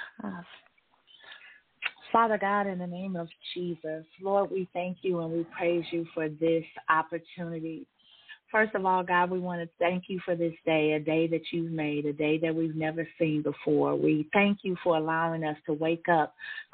Father God, in the name of Jesus, Lord, we thank you and we praise you for this opportunity. First of all, God, we want to thank you for this day, a day that you've made, a day that we've never seen before. We thank you for allowing us to wake up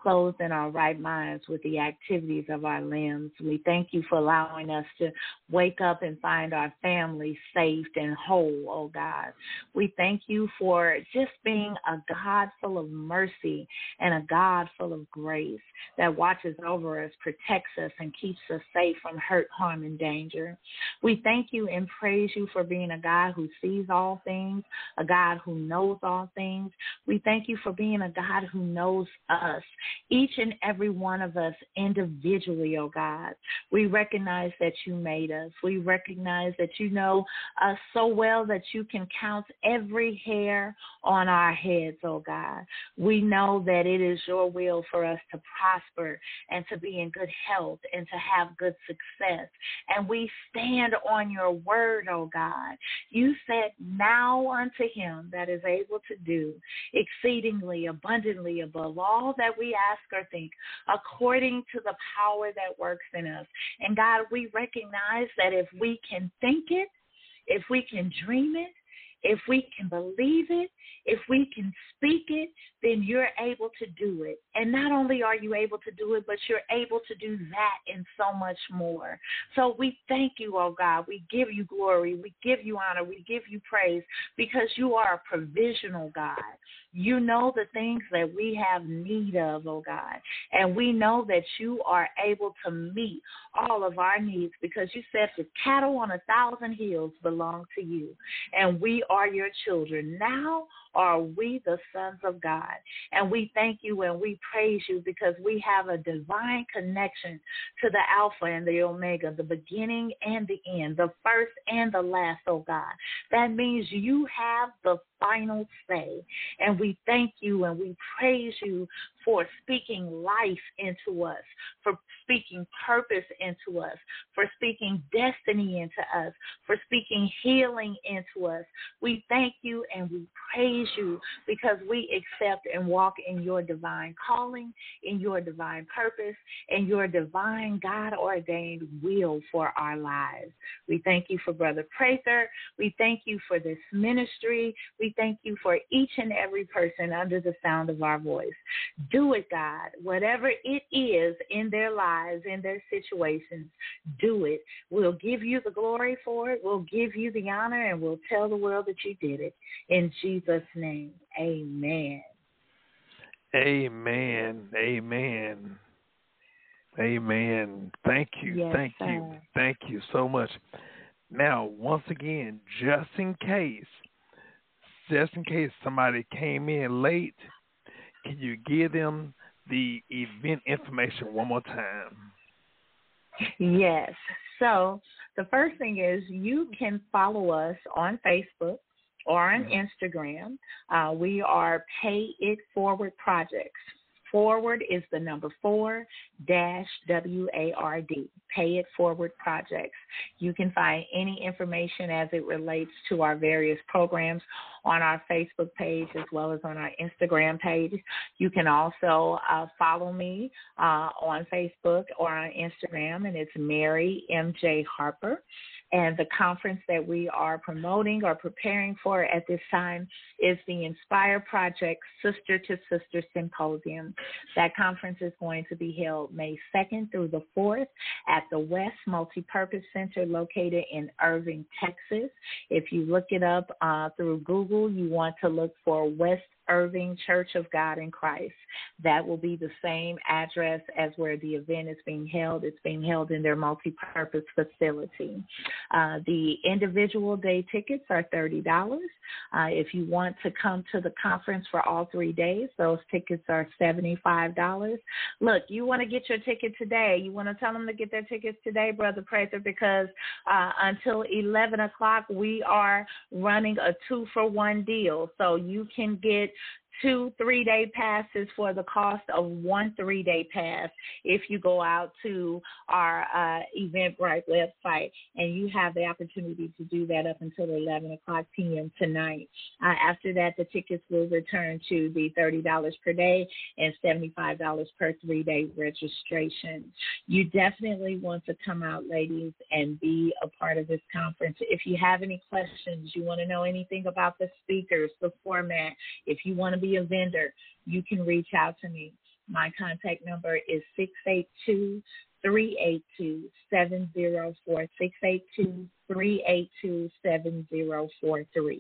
clothed in our right minds with the activities of our limbs. We thank you for allowing us to wake up and find our family safe and whole, oh God. We thank you for just being a God full of mercy and a God full of grace that watches over us, protects us, and keeps us safe from hurt, harm, and danger. We thank you and praise you for being a God who sees all things, a God who knows all things. We thank you for being a God who knows us, each and every one of us individually, oh God. We recognize that you made us. We recognize that you know us so well that you can count every hair on our heads, oh God. We know that it is your will for us to prosper and to be in good health and to have good success. And we stand on your word, oh God. You said, now unto him that is able to do exceedingly abundantly above all that we ask or think, according to the power that works in us. And God, we recognize that if we can think it, if we can dream it, if we can believe it, if we can speak it, then you're able to do it. And not only are you able to do it, but you're able to do that and so much more. So we thank you, oh God. We give you glory. We give you honor. We give you praise because you are a provisional God. You know the things that we have need of, oh God. And we know that you are able to meet all of our needs because you said the cattle on 1,000 hills belong to you. And we are your children. Now are we the sons of God. And we thank you and we praise you because we have a divine connection to the Alpha and the Omega, the beginning and the end, the first and the last, oh God. That means you have the final say. And we thank you and we praise you for speaking life into us, for speaking purpose into us, for speaking destiny into us, for speaking healing into us. We thank you and we praise you because we accept and walk in your divine calling, in your divine purpose, and your divine God-ordained will for our lives. We thank you for Brother Prather. We thank you for this ministry. We thank you for each and every person under the sound of our voice. Do it, God. Whatever it is in their lives, in their situations, do it. We'll give you the glory for it. We'll give you the honor, and we'll tell the world that you did it. In Jesus' name, amen. Amen. Amen. Amen. Thank you. Yes, Thank sir. you. Thank you so much. Now, once again, just in case somebody came in late, can you give them the event information one more time? Yes. So the first thing is you can follow us on Facebook or on Instagram. We are Pay It Forward Projects. Forward is the number 4-WARD. Pay It Forward Projects. You can find any information as it relates to our various programs on our Facebook page as well as on our Instagram page. You can also follow me on Facebook or on Instagram, and it's Mary M.J. Harper. And the conference that we are promoting or preparing for at this time is the Inspire Project Sister to Sister Symposium. That conference is going to be held May 2nd through the 4th at the West Multipurpose Center located in Irving, Texas. If you look it up through Google, you want to look for West Irving Church of God in Christ. That will be the same address as where the event is being held. It's being held in their multi-purpose facility. The individual day tickets are $30. If you want to come to the conference for all 3 days, those tickets are $75. Look, you want to get your ticket today. You want to tell them to get their tickets today, Brother Prather, because until 11 o'clock, we are running a 2-for-1 deal. So you can get 2 3-day passes for the cost of 1 3-day pass if you go out to our Eventbrite website, and you have the opportunity to do that up until 11 o'clock p.m. tonight. After that, the tickets will return to the $30 per day and $75 per 3-day registration. You definitely want to come out, ladies, and be a part of this conference. If you have any questions, you want to know anything about the speakers, the format, if you want to be a vendor, you can reach out to me. My contact number is 682-382-7043, 682-382-7043.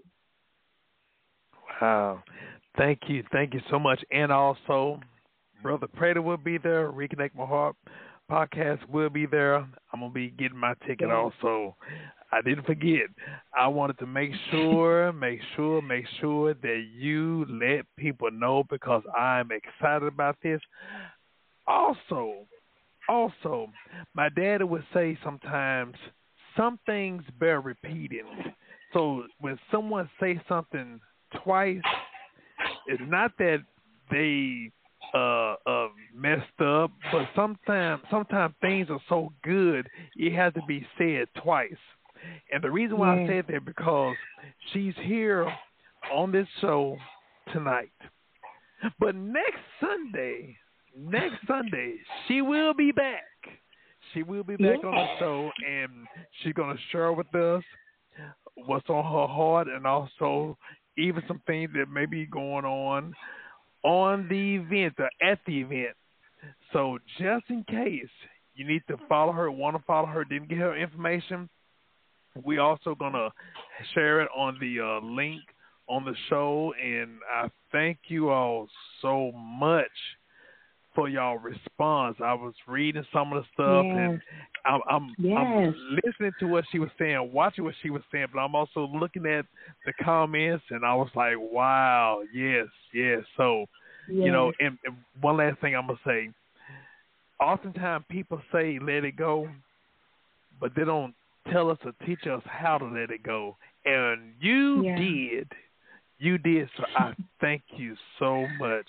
Wow. Thank you. Thank you so much. And also, Brother Prater will be there. Reconnect My Heart podcast will be there. I'm going to be getting my ticket also. I didn't forget. I wanted to make sure that you let people know because I'm excited about this. Also, my daddy would say sometimes some things bear repeating. So when someone says something twice, it's not that they messed up, but sometimes things are so good it has to be said twice. And the reason why I said that because she's here on this show tonight. But next Sunday, she will be back. She will be back on the show, and she's going to share with us what's on her heart and also even some things that may be going on the event or at the event. So just in case you need to follow her, want to follow her, didn't get her information, we also going to share it on the link on the show. And I thank you all so much for y'all response. I was reading some of the stuff and I'm listening to what she was saying, watching what she was saying, but I'm also looking at the comments and I was like, wow, yes. So, you know, and one last thing I'm going to say, oftentimes people say let it go, but they don't tell us or teach us how to let it go. And you did. You did, so I thank you so much.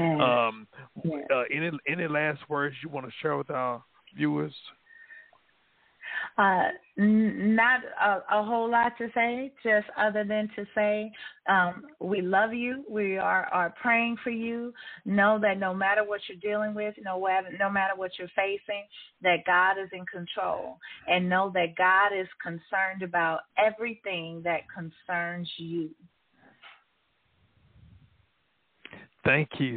Any last words you want to share with our viewers? Not a whole lot to say, just other than to say we love you. We are praying for you. Know that no matter what you're dealing with, no matter what you're facing, that God is in control. And know that God is concerned about everything that concerns you. Thank you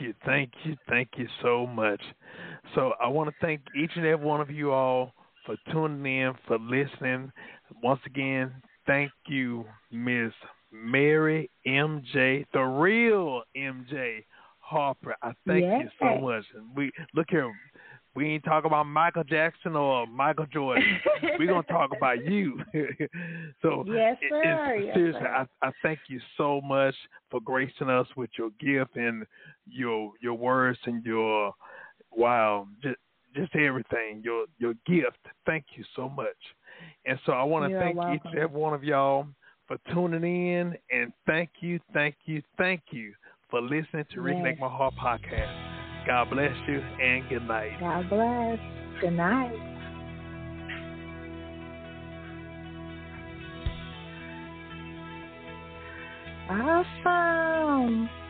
so much. So I want to thank each and every one of you all for tuning in, for listening. Once again, thank you, Miss Mary MJ, the real MJ Harper. I thank you so much. And look here. We ain't talking about Michael Jackson or Michael Jordan. We're going to talk about you. So, seriously, I thank you so much for gracing us with your gift and your words and your, just everything, your gift. Thank you so much. And so I want to thank each and every one of y'all for tuning in, and thank you for listening to Reconnect My Heart podcast. God bless you, and good night. God bless. Good night. Awesome.